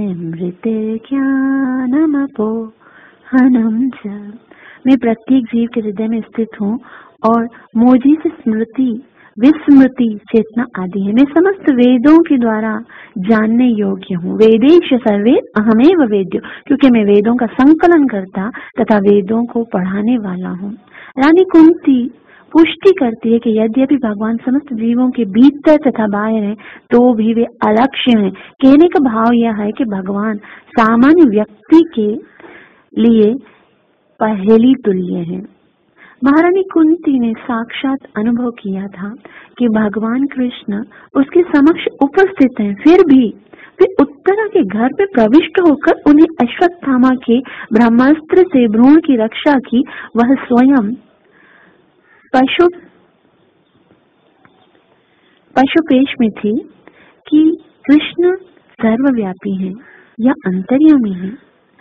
स्मृतिर्ज्ञानमपोहनं च। मैं प्रत्येक जीव के हृदय में स्थित हूँ और मुझी से स्मृति विस्मृति चेतना आदि है। मैं समस्त वेदों के द्वारा जानने योग्य हूँ। वेदेश सर्वे अहमेव वेद्यो, क्योंकि मैं वेदों का संकलन करता तथा वेदों को पढ़ाने वाला हूँ। रानी कुंती पुष्टि करती है कि यद्यपि भगवान समस्त जीवों के भीतर तथा बाहर हैं, तो भी वे अलक्ष्य हैं। कहने का भाव यह है कि भगवान सामान्य व्यक्ति के लिए पहेली तुल्य है। महारानी कुंती ने साक्षात अनुभव किया था कि भगवान कृष्ण उसके समक्ष उपस्थित हैं, फिर भी वे उत्तरा के घर में प्रविष्ट होकर उन्हें अश्वत्थामा के ब्रह्मास्त्र से भ्रूण की रक्षा की। वह स्वयं पशुपेश में थी कि कृष्ण सर्वव्यापी हैं या अंतर्यामी हैं।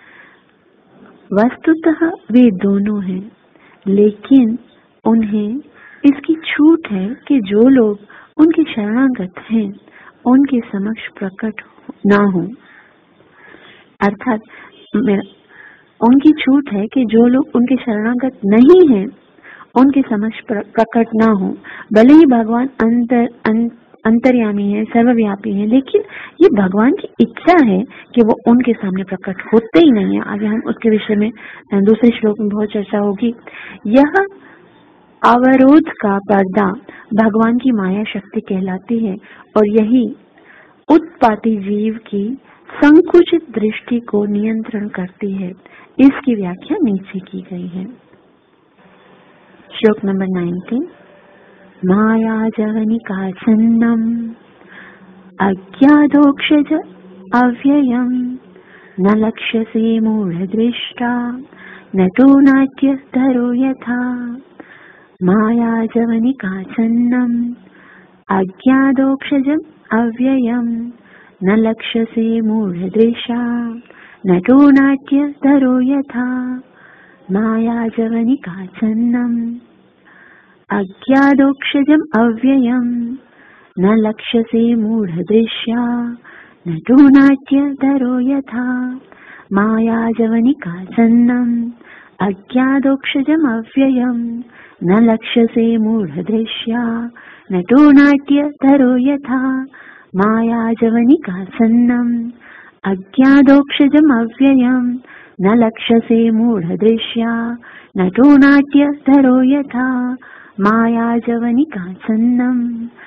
वस्तुतः वे दोनों हैं, लेकिन उन्हें इसकी छूट है कि जो लोग उनके शरणागत हैं उनके समक्ष प्रकट ना हो। अर्थात उनकी छूट है कि जो लोग उनके शरणागत नहीं हैं उनके समक्ष प्रकट ना हो। भले ही भगवान अंतर्यामी है, सर्वव्यापी है, लेकिन ये भगवान की इच्छा है कि वो उनके सामने प्रकट होते ही नहीं है। आगे हम उसके विषय में दूसरे श्लोक में बहुत चर्चा होगी। यह अवरोध का पर्दा भगवान की माया शक्ति कहलाती है और यही उत्पाती जीव की संकुचित दृष्टि को नियंत्रण करती है। इसकी व्याख्या नीचे की गई है। श्लोक नंबर 19। माया जवनिकाच्छन्नम् अज्ञातोऽक्षज अव्ययम् न लक्ष्यसे मूढदृष्टा न तो नाट्यधरो यथा। माया जवनिकाच्छन्नम् अज्ञातोऽक्षजम् अव्ययम् न लक्ष्यसे मूढदृष्टा न तो नाट्यधरो यथा। माया जवनिकाच्छन्नम् अज्ञातोऽक्षजम् अव्ययम् न लक्ष्यसे मूढदृश्या न तो नाट्यधरो यथा। माया जवनिकाच्छन्नम् अज्ञातोऽक्षजम् अव्ययम् न लक्ष्यसे मूढदृश्या न तो नाट्यधरो यथा। माया जवनिकाच्छन्नम् अज्ञातोऽक्षजम् अव्ययम् न लक्ष्यसे मूढदृश्या न तो नाट्यधरो यथा। माया जवनिकाच्छन्नम्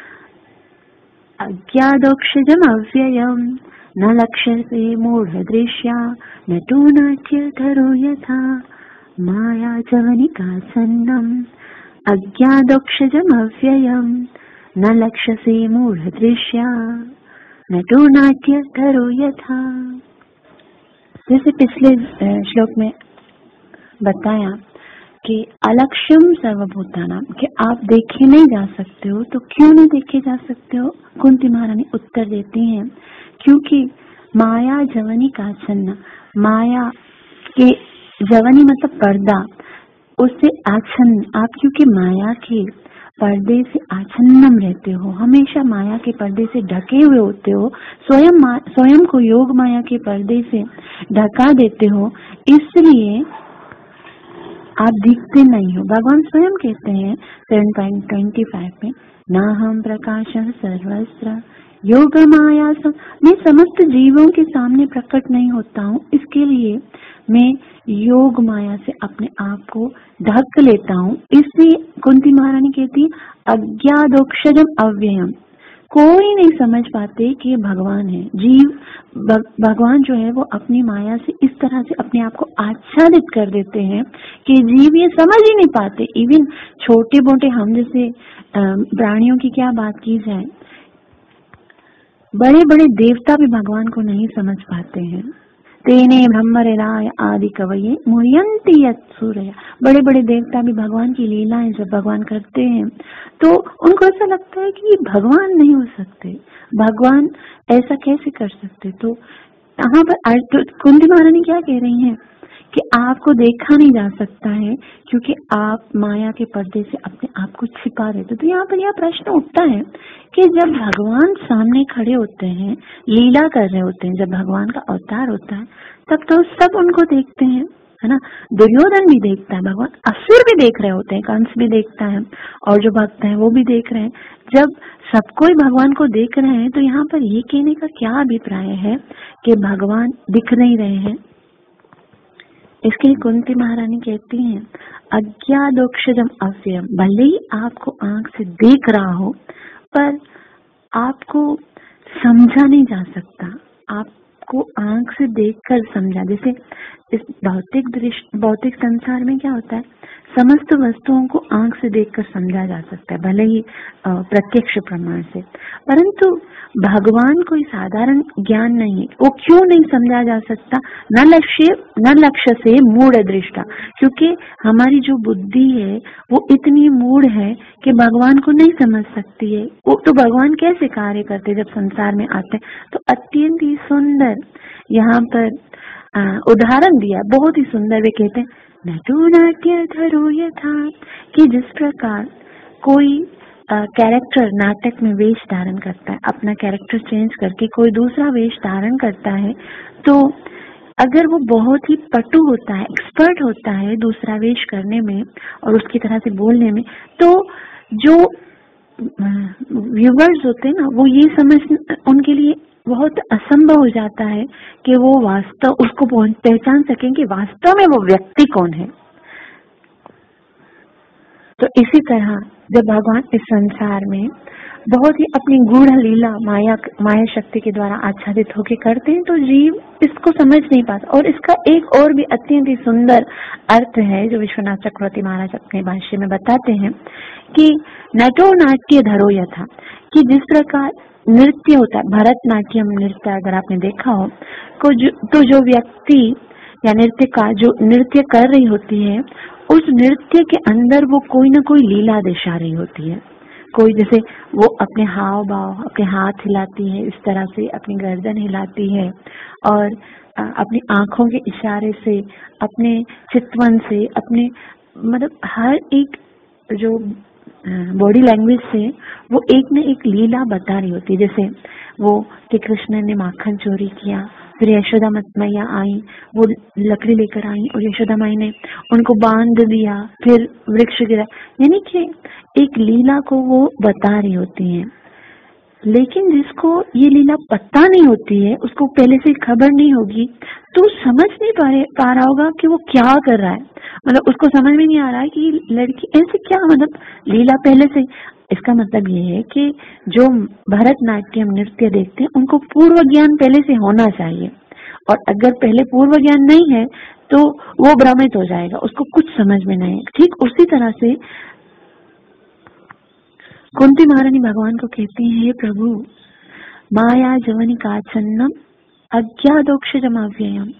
अज्ञातोऽक्षजम् अव्ययम् न लक्ष्यसे मूढदृश्या न तो नाट्यधरो यथा। माया जवनिकाच्छन्नम् अज्ञातोऽक्षजम् अव्ययम् न लक्ष्यसे मूढदृश्या न तो नाट्यधरो यथा। जैसे पिछले श्लोक में बताया कि अलक्ष्यम सर्वभूतानाम, कि आप देखे नहीं जा सकते हो। तो क्यों नहीं देखे जा सकते हो? कुंती महारानी उत्तर देती हैं, क्योंकि माया जवनिकाच्छन्न, माया के जवनी मतलब पर्दा, उससे आच्छन्न, आप क्योंकि माया के पर्दे से आच्छन्नम रहते हो, हमेशा माया के पर्दे से ढके हुए होते हो, स्वयं को योग माया के पर्दे से ढका देते हो, इसलिए आप दिखते नहीं हो। भगवान स्वयं कहते हैं 7.25 में, नाहम प्रकाशः सर्वत्र योग माया मैं समस्त जीवों के सामने प्रकट नहीं होता हूँ, इसके लिए मैं योग माया से अपने आप को ढक लेता हूँ। इसलिए कुंती महारानी कहती है अज्ञादोक्षरम अव्ययम, कोई नहीं समझ पाते कि भगवान है। जीव भगवान जो है वो अपनी माया से इस तरह से अपने आप को आच्छादित कर देते हैं कि जीव ये समझ ही नहीं पाते। इवन छोटे मोटे हम जैसे प्राणियों की क्या बात की जाए, बड़े बड़े देवता भी भगवान को नहीं समझ पाते हैं। तेने ब्रह्मरेराय आदि कवये मुह्यन्ति यत्सूरया, बड़े बड़े देवता भी भगवान की लीलाएं जब भगवान करते हैं तो उनको ऐसा लगता है कि ये भगवान नहीं हो सकते, भगवान ऐसा कैसे कर सकते। तो यहाँ पर कुंती महारानी क्या कह रही हैं कि आपको देखा नहीं जा सकता है क्योंकि आप माया के पर्दे से अपने आप को छिपा रहे थे। तो यहाँ पर यह प्रश्न उठता है कि जब भगवान सामने खड़े होते हैं, लीला कर रहे होते हैं, जब भगवान का अवतार होता है तब तो सब उनको देखते हैं, है ना। दुर्योधन भी देखता है, भगवान असुर भी देख रहे होते हैं, कंस भी देखता है और जो भक्त हैं वो भी देख रहे हैं। जब सब कोई भगवान को देख रहे हैं तो यहाँ पर ये कहने का क्या अभिप्राय है कि भगवान दिख नहीं रहे हैं। इसके लिए कुंती महारानी कहती हैं अज्ञादोक्षरम अव्ययम, भले ही आपको आंख से देख रहा हो पर आपको समझा नहीं जा सकता। आपको आंख से देखकर समझा, जैसे इस भौतिक संसार में क्या होता है, समस्त वस्तुओं को आंख से देखकर समझा जा सकता है, भले ही प्रत्यक्ष प्रमाण से, परंतु भगवान कोई साधारण ज्ञान नहीं है। वो क्यों नहीं समझा जा सकता? न लक्ष्य से मूढ़ दृष्टा, क्योंकि हमारी जो बुद्धि है वो इतनी मूढ़ है कि भगवान को नहीं समझ सकती है। वो तो भगवान कैसे कार्य करते जब संसार में आते हैं। तो अत्यंत ही सुंदर यहाँ पर उदाहरण दिया, बहुत ही सुंदर। वे कहते हैं नटो नाट्य धरो यथा, कि जिस प्रकार कोई कैरेक्टर नाटक में वेश धारण करता है, अपना कैरेक्टर चेंज करके कोई दूसरा वेश धारण करता है, तो अगर वो बहुत ही पटु होता है, एक्सपर्ट होता है दूसरा वेश करने में और उसकी तरह से बोलने में, तो जो व्यूवर्स होते हैं ना, वो ये समझ उनके लिए बहुत असंभव हो जाता है कि वो वास्तव उसको पहचान सकें कि वास्तव में वो व्यक्ति कौन है। तो इसी तरह जब भगवान इस संसार में बहुत ही अपनी गूढ़ लीला माया शक्ति के द्वारा आच्छादित होकर करते हैं तो जीव इसको समझ नहीं पाता। और इसका एक और भी अत्यंत ही सुंदर अर्थ है जो विश्वनाथ चक्रवर्ती महाराज अपने भाष्य में बताते हैं कि नटो नाट्य धरो यथा, कि जिस प्रकार नृत्य होता है, भरतनाट्यम नृत्य अगर आपने देखा हो तो जो व्यक्ति या नृत्यिका जो नृत्य कर रही होती है, उस नृत्य के अंदर वो कोई ना कोई लीला दर्शा रही होती है। कोई जैसे वो अपने हाव भाव, अपने हाथ हिलाती है, इस तरह से अपनी गर्दन हिलाती है और अपनी आंखों के इशारे से, अपने चितवन से, अपने मतलब हर एक जो बॉडी लैंग्वेज से वो एक न एक लीला बता रही होती है। जैसे वो कि कृष्ण ने माखन चोरी किया, फिर यशोदा मैया आई, वो लकड़ी लेकर आई और यशोदा माई ने उनको बांध दिया, फिर वृक्ष गिरा, यानी कि एक लीला को वो बता रही होती हैं। लेकिन जिसको ये लीला पता नहीं होती है, उसको पहले से खबर नहीं होगी, तो समझ नहीं पा रहा होगा कि वो क्या कर रहा है। मतलब उसको समझ में नहीं आ रहा है कि लड़की ऐसे क्या, मतलब लीला पहले से। इसका मतलब ये है कि जो भरतनाट्यम नृत्य देखते हैं उनको पूर्व ज्ञान पहले से होना चाहिए, और अगर पहले पूर्व ज्ञान नहीं है तो वो भ्रमित हो जाएगा, उसको कुछ समझ में नहीं। ठीक उसी तरह से कुंती महारानी भगवान को कहती है, हे प्रभु, माया जवनी काचन्नम अज्ञादोक्षरमव्ययम,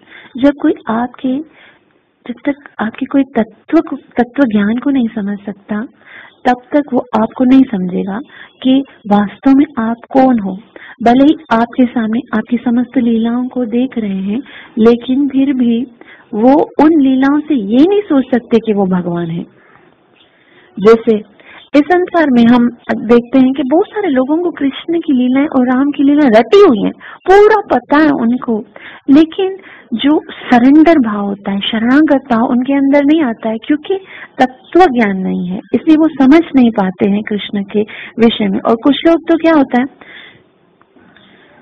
जब तक आपके कोई तत्व ज्ञान को नहीं समझ सकता, तब तक वो आपको नहीं समझेगा कि वास्तव में आप कौन हो। भले ही आपके सामने आपकी समस्त लीलाओं को देख रहे हैं, लेकिन फिर भी वो उन लीलाओं से ये नहीं सोच सकते कि वो भगवान है। जैसे इस संसार में हम देखते हैं कि बहुत सारे लोगों को कृष्ण की लीलाएं और राम की लीलाएं रटी हुई हैं, पूरा पता है उनको, लेकिन जो सरेंडर भाव होता है, शरणागत भाव उनके अंदर नहीं आता है, क्योंकि तत्व ज्ञान नहीं है, इसलिए वो समझ नहीं पाते हैं कृष्ण के विषय में। और कुछ लोग तो क्या होता है,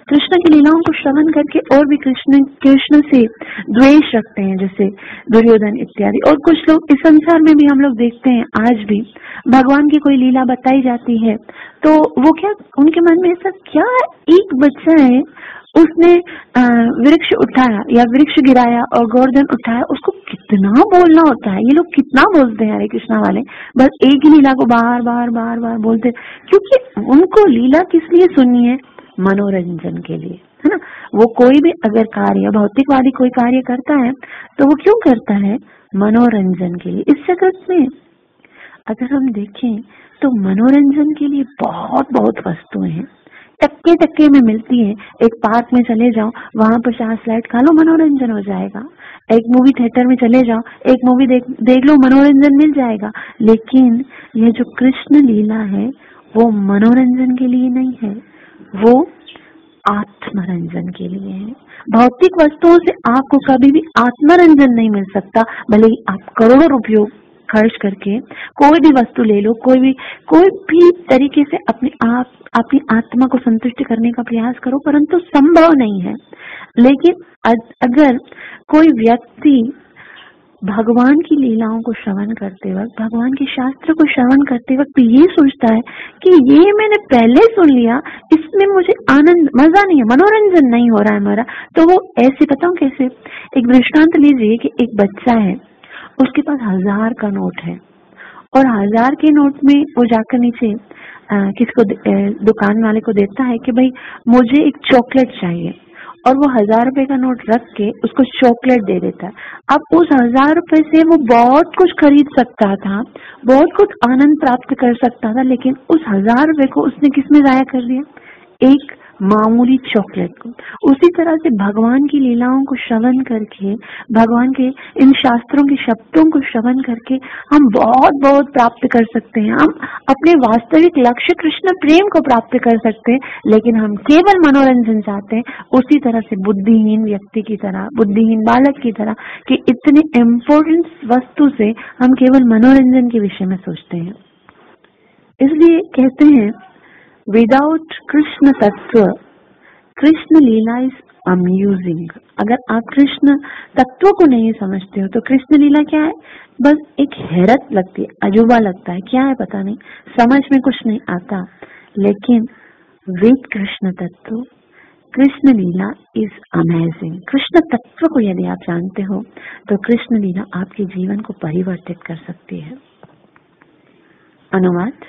कृष्ण की लीलाओं को श्रवण करके और भी कृष्ण से द्वेष रखते हैं, जैसे दुर्योधन इत्यादि। और कुछ लोग इस संसार में भी हम लोग देखते हैं, आज भी भगवान की कोई लीला बताई जाती है तो वो क्या, उनके मन में ऐसा क्या, एक बच्चा है उसने वृक्ष उठाया या वृक्ष गिराया और गोवर्धन उठाया, उसको कितना बोलना होता है। ये लोग कितना बोलते हैं हरे कृष्णा वाले, बस एक ही लीला को बार बार बार बार बोलते, क्योंकि उनको लीला किस लिए सुननी है, मनोरंजन के लिए, है ना। वो कोई भी अगर कार्य, भौतिकवादी कोई कार्य करता है तो वो क्यों करता है, मनोरंजन के लिए। इस जगत में अगर हम देखें तो मनोरंजन के लिए बहुत बहुत वस्तुएं हैं, टक्के टक्के में मिलती है। एक पार्क में चले जाओ, वहां पर 50 स्लाइड खा लो, मनोरंजन हो जाएगा। एक मूवी थिएटर में चले जाओ, एक मूवी देख लो, मनोरंजन मिल जाएगा। लेकिन ये जो कृष्ण लीला है वो मनोरंजन के लिए नहीं है, वो आत्मरंजन के लिए है। भौतिक वस्तुओं से आपको कभी भी आत्मरंजन नहीं मिल सकता, भले ही आप करोड़ों रुपयों खर्च करके कोई भी वस्तु ले लो, कोई भी तरीके से अपनी आत्मा को संतुष्ट करने का प्रयास करो, परंतु संभव नहीं है। लेकिन अगर कोई व्यक्ति भगवान की लीलाओं को श्रवण करते वक्त, भगवान के शास्त्र को श्रवण करते वक्त ये सोचता है कि ये मैंने पहले सुन लिया, इसमें मुझे आनंद, मजा नहीं है, मनोरंजन नहीं हो रहा है मेरा, तो वो ऐसे, बताऊं कैसे, एक दृष्टांत लीजिए कि एक बच्चा है, उसके पास 1000 का नोट है और 1000 के नोट में वो जाकर नीचे किसको, दुकान वाले को देता है कि भाई मुझे एक चॉकलेट चाहिए, और वो 1000 रुपए का नोट रख के उसको चॉकलेट दे देता है। अब उस 1000 रुपए से वो बहुत कुछ खरीद सकता था, बहुत कुछ आनंद प्राप्त कर सकता था, लेकिन उस 1000 रुपए को उसने किसमें जाया कर दिया, एक मामूली चॉकलेट को। उसी तरह से भगवान की लीलाओं को श्रवण करके, भगवान के इन शास्त्रों के शब्दों को श्रवण करके हम बहुत बहुत प्राप्त कर सकते हैं। हम अपने वास्तविक लक्ष्य कृष्ण प्रेम को प्राप्त कर सकते हैं, लेकिन हम केवल मनोरंजन चाहते हैं, उसी तरह से बुद्धिहीन व्यक्ति की तरह, बुद्धिहीन बालक की तरह, कि इतने इम्पोर्टेंट वस्तु से हम केवल मनोरंजन के विषय में सोचते हैं। इसलिए कहते हैं, without Krishna tattva Krishna leela is amusing. अगर आप कृष्ण तत्व को नहीं समझते हो तो कृष्ण लीला क्या है, बस एक हैरत लगती है, अजूबा लगता है, क्या है पता नहीं, समझ में कुछ नहीं आता। लेकिन with Krishna tattva Krishna leela is amazing. Krishna तत्व को यदि आप जानते हो तो कृष्ण लीला आपके जीवन को परिवर्तित कर सकती है। अनुवाद,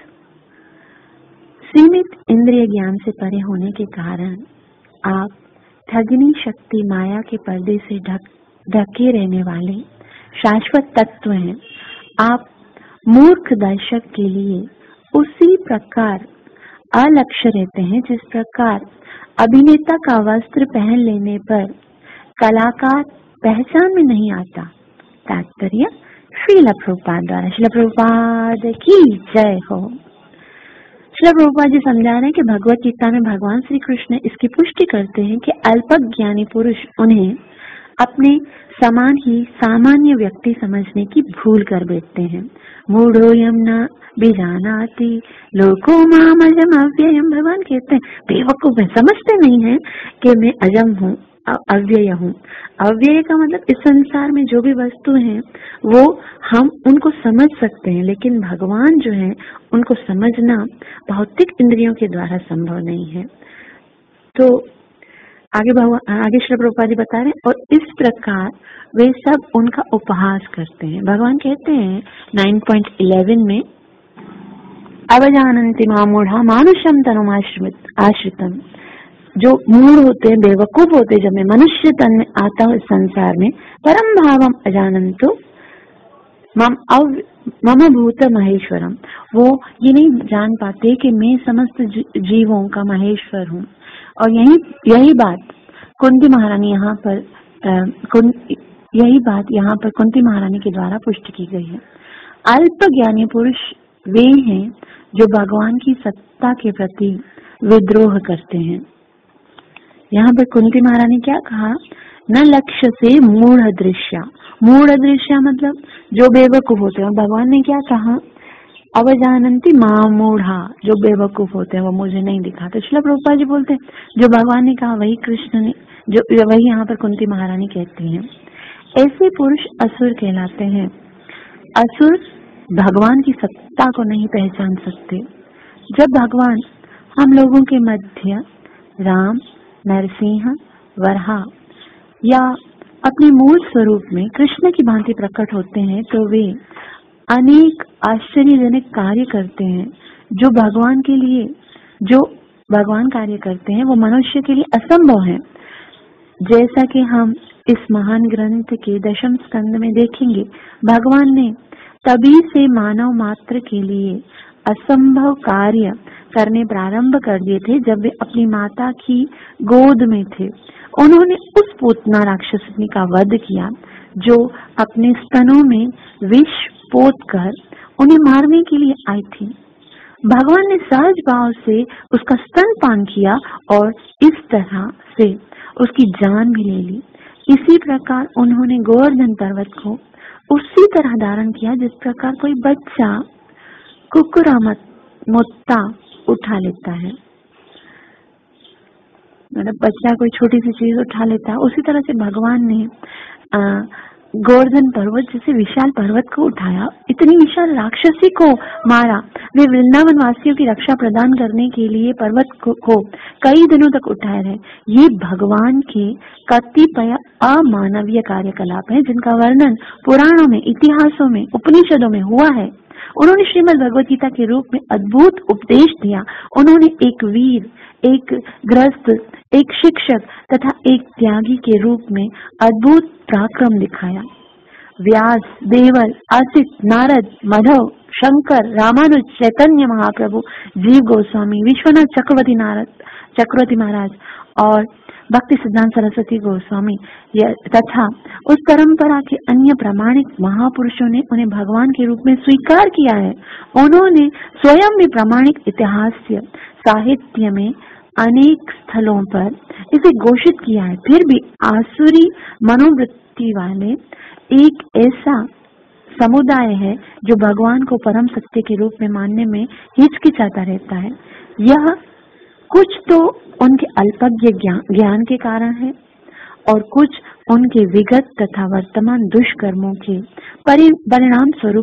सीमित इंद्रिय ज्ञान से परे होने के कारण आप ठगनी शक्ति माया के पर्दे से ढके रहने वाले शाश्वत तत्व हैं। आप मूर्ख दर्शक के लिए उसी प्रकार अलक्ष्य रहते हैं जिस प्रकार अभिनेता का वस्त्र पहन लेने पर कलाकार पहचान में नहीं आता। तात्पर्य श्रील प्रभुपाद द्वारा। श्रील प्रभुपाद की जय हो। श्रील प्रभुपाद जी समझा रहे हैं कि भगवत गीता में भगवान श्री कृष्ण इसकी पुष्टि करते हैं कि अल्पज्ञानी पुरुष उन्हें अपने समान ही सामान्य व्यक्ति समझने की भूल कर बैठते हैं। मूढ़ोयम न बीजानाति लोको माम अजम अव्ययम। भगवान कहते हैं बेवकूफ है, समझते नहीं है कि मैं अजम हूँ, अव्यय हूँ। अव्यय का मतलब इस संसार में जो भी वस्तु है वो हम उनको समझ सकते हैं, लेकिन भगवान जो है उनको समझना भौतिक इंद्रियों के द्वारा संभव नहीं है। तो आगे श्री प्रभुपाद जी बता रहे हैं, और इस प्रकार वे सब उनका उपहास करते हैं। भगवान कहते हैं 9.11 में, अवजानन्ति मामूढ़ा मानुषम तनुम आश्रितम। जो मूढ़ होते हैं, बेवकूफ होते हैं, जब मैं मनुष्य तन में आता हूँ इस संसार में, परम भावम अजानंतो मम भूत महेश्वरम। वो ये नहीं जान पाते कि मैं समस्त जीवों का महेश्वर हूँ। और यही बात कुंती महारानी यहाँ पर कुंती महारानी के द्वारा पुष्टि की गई है। अल्प ज्ञानी पुरुष वे हैं जो भगवान की सत्ता के प्रति विद्रोह करते हैं। यहाँ पर कुंती महारानी क्या कहा, न लक्ष्य से मूढ़ दृश्य। मूढ़ दृश्य मतलब जो बेवकूफ होते हैं। भगवान ने क्या कहा अवजानंती मामूढ़ा, जो बेवकूफ होते हैं वो मुझे नहीं दिखाते। श्रील प्रभुपाद जी बोलते हैं जो भगवान ने कहा वही कृष्ण ने, जो वही यहाँ पर कुंती महारानी कहती हैं। ऐसे पुरुष असुर कहलाते हैं। असुर भगवान की सत्ता को नहीं पहचान सकते। जब भगवान हम लोगों के मध्य राम, नरसिंह, वराह या अपने मूल स्वरूप में कृष्ण की भांति प्रकट होते हैं तो वे अनेक आश्चर्यजनक कार्य करते हैं। जो भगवान कार्य करते हैं वो मनुष्य के लिए असंभव है। जैसा कि हम इस महान ग्रंथ के दशम स्कंद में देखेंगे, भगवान ने तभी से मानव मात्र के लिए असंभव कार्य करने प्रारंभ कर दिए थे जब वे अपनी माता की गोद में थे। उन्होंने उस पूतना राक्षसनी का वध किया जो अपने स्तनों में विष पोत कर उन्हें मारने के लिए आई थी। भगवान ने सहज भाव से उसका स्तनपान किया और इस तरह से उसकी जान भी ले ली। इसी प्रकार उन्होंने गोवर्धन पर्वत को उसी तरह धारण किया जिस प्रकार कोई बच्चा कुकुरा मुत्ता उठा लेता है, मतलब बच्चा कोई छोटी सी चीज उठा लेता है, उसी तरह से भगवान ने गोवर्धन पर्वत जैसे विशाल पर्वत को उठाया, इतनी विशाल राक्षसी को मारा। वे वृंदावन वासियों की रक्षा प्रदान करने के लिए पर्वत को कई दिनों तक उठाए रहे। ये भगवान के कतिपय अमानवीय कार्यकलाप हैं जिनका वर्णन पुराणों में, इतिहासों में, उपनिषदों में हुआ है। उन्होंने श्रीमद् भगवद गीता के रूप में अद्भुत उपदेश दिया। उन्होंने एक वीर, एक गृहस्थ, एक शिक्षक तथा एक त्यागी के रूप में अद्भुत पराक्रम दिखाया। व्यास, देवल, असित, नारद, माधव, शंकर, रामानुज, चैतन्य महाप्रभु, जीव गोस्वामी, विश्वनाथ चक्रवर्ती महाराज और भक्ति सिद्धांत सरस्वती गोस्वामी तथा उस परंपरा के अन्य प्रामाणिक महापुरुषों ने उन्हें भगवान के रूप में स्वीकार किया है। उन्होंने स्वयं भी प्रामाणिक इतिहास साहित्य में अनेक स्थलों पर इसे घोषित किया है। फिर भी आसुरी मनोवृत्ति वाले एक ऐसा समुदाय है जो भगवान को परम सत्य के रूप में मानने में हिचकिचाता रहता है। यह कुछ तो उनके अल्पज्ञ ज्ञान के कारण है और कुछ उनके विगत तथा वर्तमान दुष्कर्मों के परिणाम स्वरूप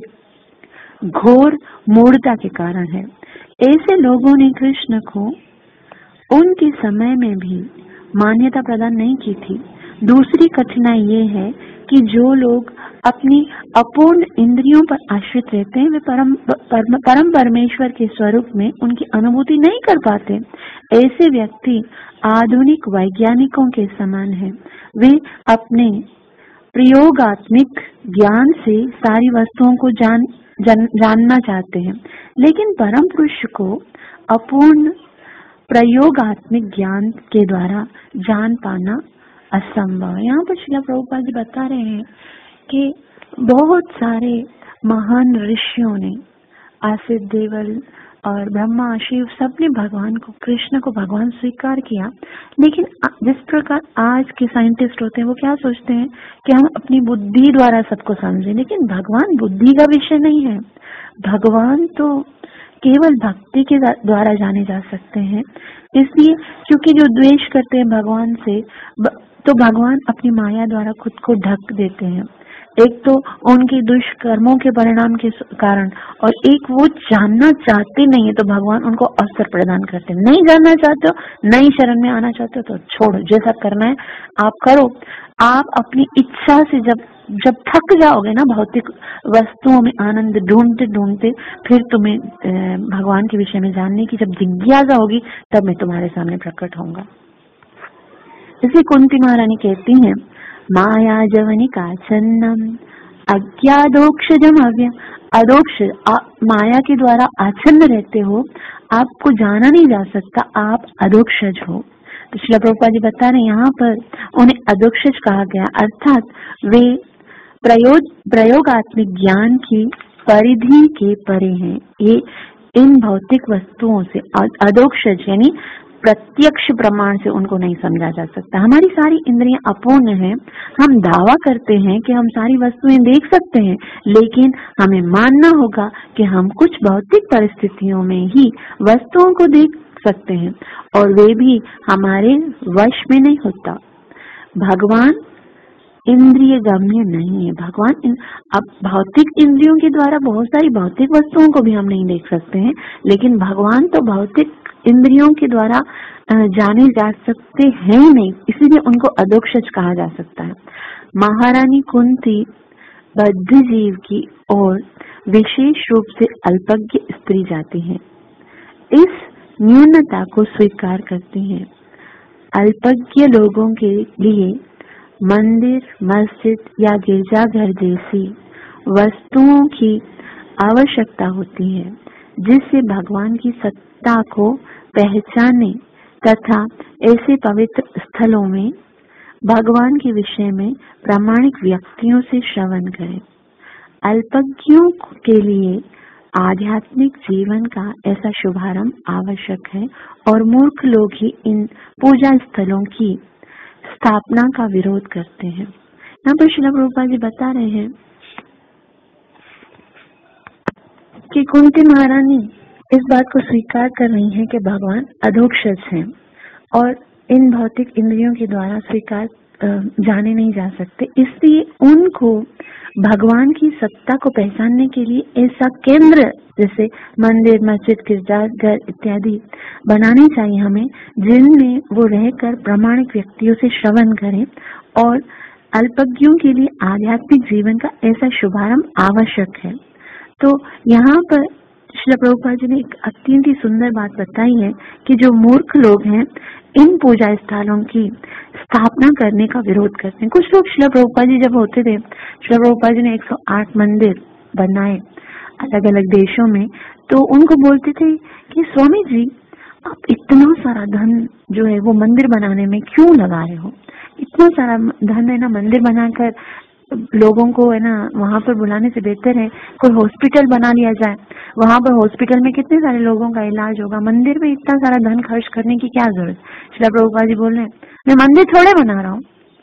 घोर मूढ़ता के कारण है। ऐसे लोगों ने कृष्ण को उनके समय में भी मान्यता प्रदान नहीं की थी। दूसरी कठिनाई ये है कि जो लोग अपनी अपूर्ण इंद्रियों पर आश्रित रहते हैं वे परम परमेश्वर के स्वरूप में उनकी अनुभूति नहीं कर पाते। ऐसे व्यक्ति आधुनिक वैज्ञानिकों के समान हैं। वे अपने प्रयोगात्मक ज्ञान से सारी वस्तुओं को जानना चाहते हैं, लेकिन परम पुरुष को अपूर्ण प्रयोगात्मक ज्ञान के द्वारा जान पाना असंभव है। यहाँ पर श्रील प्रभुपाद जी बता रहे हैं कि बहुत सारे महान ऋषियों ने, आसित, देवल और ब्रह्मा, शिव, सबने भगवान को, कृष्ण को भगवान स्वीकार किया। लेकिन जिस प्रकार आज के साइंटिस्ट होते हैं वो क्या सोचते हैं कि हम अपनी बुद्धि द्वारा सबको समझें, लेकिन भगवान बुद्धि का विषय नहीं है। भगवान तो केवल भक्ति के द्वारा जाने जा सकते हैं। इसलिए क्योंकि जो द्वेष करते हैं भगवान से, तो भगवान अपनी माया द्वारा खुद को ढक देते हैं। एक तो उनके दुष्कर्मों के परिणाम के कारण, और एक वो जानना चाहते नहीं है तो भगवान उनको अवसर प्रदान करते हैं। नहीं जानना चाहते हो, नई शरण में आना चाहते हो तो छोड़ो, जैसा करना है आप करो। आप अपनी इच्छा से जब थक जाओगे ना भौतिक वस्तुओं में आनंद ढूंढते ढूंढते, फिर तुम्हें भगवान के विषय में जानने की जब जिज्ञासा होगी तब मैं तुम्हारे सामने प्रकट होऊंगा। इसी कुंती महारानी कहती हैं, माया जवनिका छन्नम अज्ञादोक्षजम अव्य। अदोक्ष, माया के द्वारा आच्छन्न रहते हो, आपको जाना नहीं जा सकता, आप अदोक्षज हो। तो श्रील प्रभुपाद जी बता रहे हैं यहाँ पर उन्हें अदोक्षज कहा गया, अर्थात वे प्रयोगात्मक ज्ञान की परिधि के परे हैं। ये इन भौतिक वस्तुओं से अदोक्षज यानी प्रत्यक्ष प्रमाण से उनको नहीं समझा जा सकता। हमारी सारी इंद्रियां अपूर्ण हैं। हम दावा करते हैं कि हम सारी वस्तुएं देख सकते हैं, लेकिन हमें मानना होगा कि हम कुछ भौतिक परिस्थितियों में ही वस्तुओं को देख सकते हैं और वे भी हमारे वश में नहीं होता। भगवान इंद्रिय गम्य नहीं है। भगवान अब भौतिक इंद्रियों के द्वारा बहुत सारी भौतिक वस्तुओं को भी हम नहीं देख सकते हैं, लेकिन भगवान तो भौतिक इंद्रियों के द्वारा जाने जा सकते हैं ही नहीं, इसीलिए उनको अधोक्षज कहा जा सकता है। महारानी कुंती बद्ध जीव की ओर विशेष रूप से अल्पज्ञ स्त्री जाती है, इस न्यूनता को स्वीकार करती है। अल्पज्ञ लोगों के लिए मंदिर, मस्जिद या गिरजाघर जैसी वस्तुओं की आवश्यकता होती है, जिससे भगवान की सत्ता को पहचाने तथा ऐसे पवित्र स्थलों में भगवान के विषय में प्रामाणिक व्यक्तियों से श्रवण करें। अल्पज्ञों के लिए आध्यात्मिक जीवन का ऐसा शुभारंभ आवश्यक है और मूर्ख लोग ही इन पूजा स्थलों की स्थापना का विरोध करते हैं। यहाँ पर श्रील प्रभुपाद जी बता रहे हैं कि कुंती महारानी इस बात को स्वीकार कर रही हैं कि भगवान अधोक्षज हैं और इन भौतिक इंद्रियों के द्वारा स्वीकार जाने नहीं जा सकते, इसलिए उनको भगवान की सत्ता को पहचानने के लिए ऐसा केंद्र जैसे मंदिर, मस्जिद, गिरजाघर इत्यादि बनाने चाहिए हमें, जिनमें वो रहकर प्रामाणिक व्यक्तियों से श्रवण करें। और अल्पज्ञों के लिए आध्यात्मिक जीवन का ऐसा शुभारंभ आवश्यक है। तो यहाँ पर श्रील प्रभुपाद जी ने एक अत्यंत ही सुंदर बात बताई है कि जो मूर्ख लोग हैं इन पूजा स्थलों की स्थापना करने का विरोध करते हैं। कुछ लोग श्रील प्रभुपाद जी जब होते थे, श्रील प्रभुपाद जी ने 108 मंदिर बनाए अलग अलग देशों में, तो उनको बोलते थे कि स्वामी जी आप इतना सारा धन जो है वो मंदिर बनाने में क्यों लगा रहे हो? इतना सारा धन है ना, मंदिर बनाकर लोगों को है ना वहां पर बुलाने से बेहतर है कोई हॉस्पिटल बना लिया जाए। वहां पर हॉस्पिटल में कितने सारे लोगों का इलाज होगा, मंदिर में इतना सारा धन खर्च करने की क्या जरूरत? श्रील प्रभुपाद जी बोल रहे हैं मैं मंदिर थोड़े बना रहा हूँ,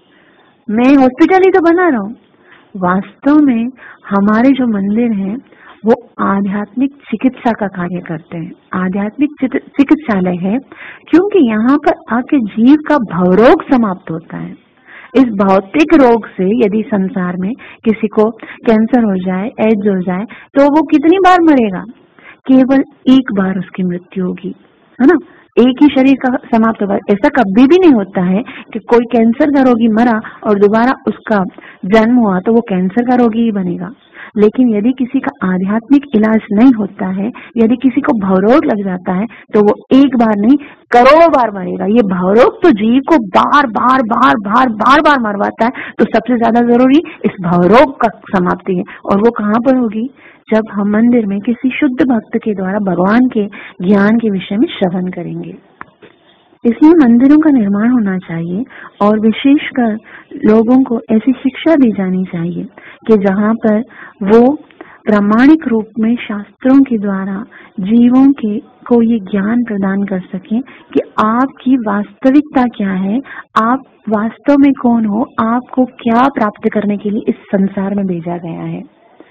मैं हॉस्पिटल ही तो बना रहा हूँ। वास्तव में हमारे जो मंदिर हैं वो आध्यात्मिक चिकित्सा का कार्य करते हैं, आध्यात्मिक चिकित्सालय है, क्योंकि यहाँ पर आके जीव का भवरोग समाप्त होता है। इस भौतिक रोग से यदि संसार में किसी को कैंसर हो जाए, एड्स हो जाए, तो वो कितनी बार मरेगा? केवल एक बार उसकी मृत्यु होगी, है ना, एक ही शरीर का समाप्त होगा। ऐसा कभी भी नहीं होता है कि कोई कैंसर का रोगी मरा और दोबारा उसका जन्म हुआ तो वो कैंसर का रोगी ही बनेगा। लेकिन यदि किसी का आध्यात्मिक इलाज नहीं होता है, यदि किसी को भवरोग लग जाता है, तो वो एक बार नहीं करोड़ों बार मरेगा। ये भवरोग तो जीव को बार बार बार बार बार बार मरवाता है। तो सबसे ज्यादा जरूरी इस भवरोग का समाप्ति है, और वो कहाँ पर होगी? जब हम मंदिर में किसी शुद्ध भक्त के द्वारा भगवान के ज्ञान के विषय में श्रवण करेंगे। इसलिए मंदिरों का निर्माण होना चाहिए और विशेषकर लोगों को ऐसी शिक्षा दी जानी चाहिए कि जहाँ पर वो प्रामाणिक रूप में शास्त्रों के द्वारा जीवों के को ये ज्ञान प्रदान कर सकें कि आपकी वास्तविकता क्या है, आप वास्तव में कौन हो, आपको क्या प्राप्त करने के लिए इस संसार में भेजा गया है।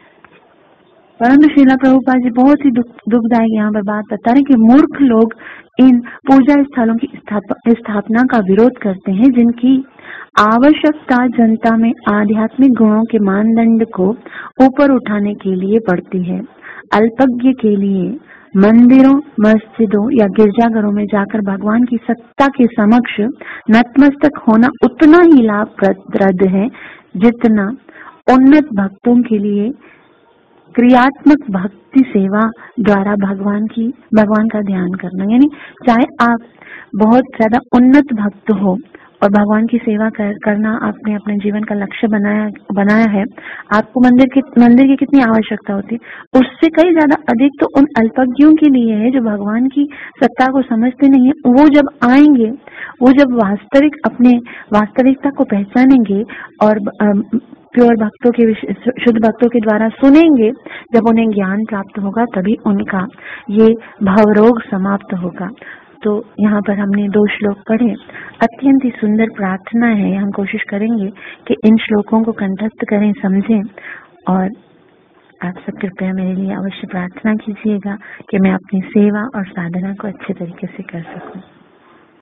परंतु श्रीला प्रभुपाद जी बहुत ही दुखदायक यहाँ पर बात बता रहे कि मूर्ख लोग इन पूजा स्थलों की स्थापना का विरोध करते हैं, जिनकी आवश्यकता जनता में आध्यात्मिक गुणों के मानदंड को ऊपर उठाने के लिए पड़ती है। अल्पज्ञ के लिए मंदिरों, मस्जिदों या गिरजाघरों में जाकर भगवान की सत्ता के समक्ष नतमस्तक होना उतना ही लाभप्रद है जितना उन्नत भक्तों के लिए क्रियात्मक भक्ति सेवा द्वारा भगवान का ध्यान करना। यानी चाहे आप बहुत ज्यादा उन्नत भक्त हो और भगवान की सेवा करना आपने अपने जीवन का लक्ष्य बनाया है, आपको मंदिर की कितनी आवश्यकता होती है, उससे कई ज्यादा अधिक तो उन अल्पज्ञों के लिए है जो भगवान की सत्ता को समझते नहीं है। वो जब आएंगे, वो जब अपने वास्तविकता को पहचानेंगे और प्योर भक्तों के शुद्ध भक्तों के द्वारा सुनेंगे, जब उन्हें ज्ञान प्राप्त होगा तभी उनका ये भवरोग समाप्त होगा। तो यहाँ पर हमने 2 श्लोक पढ़े। अत्यंत ही सुंदर प्रार्थना है। हम कोशिश करेंगे कि इन श्लोकों को कंठस्थ करें, समझें, और आप सब कृपया मेरे लिए अवश्य प्रार्थना कीजिएगा कि मैं अपनी सेवा और साधना को अच्छे तरीके से कर सकूं।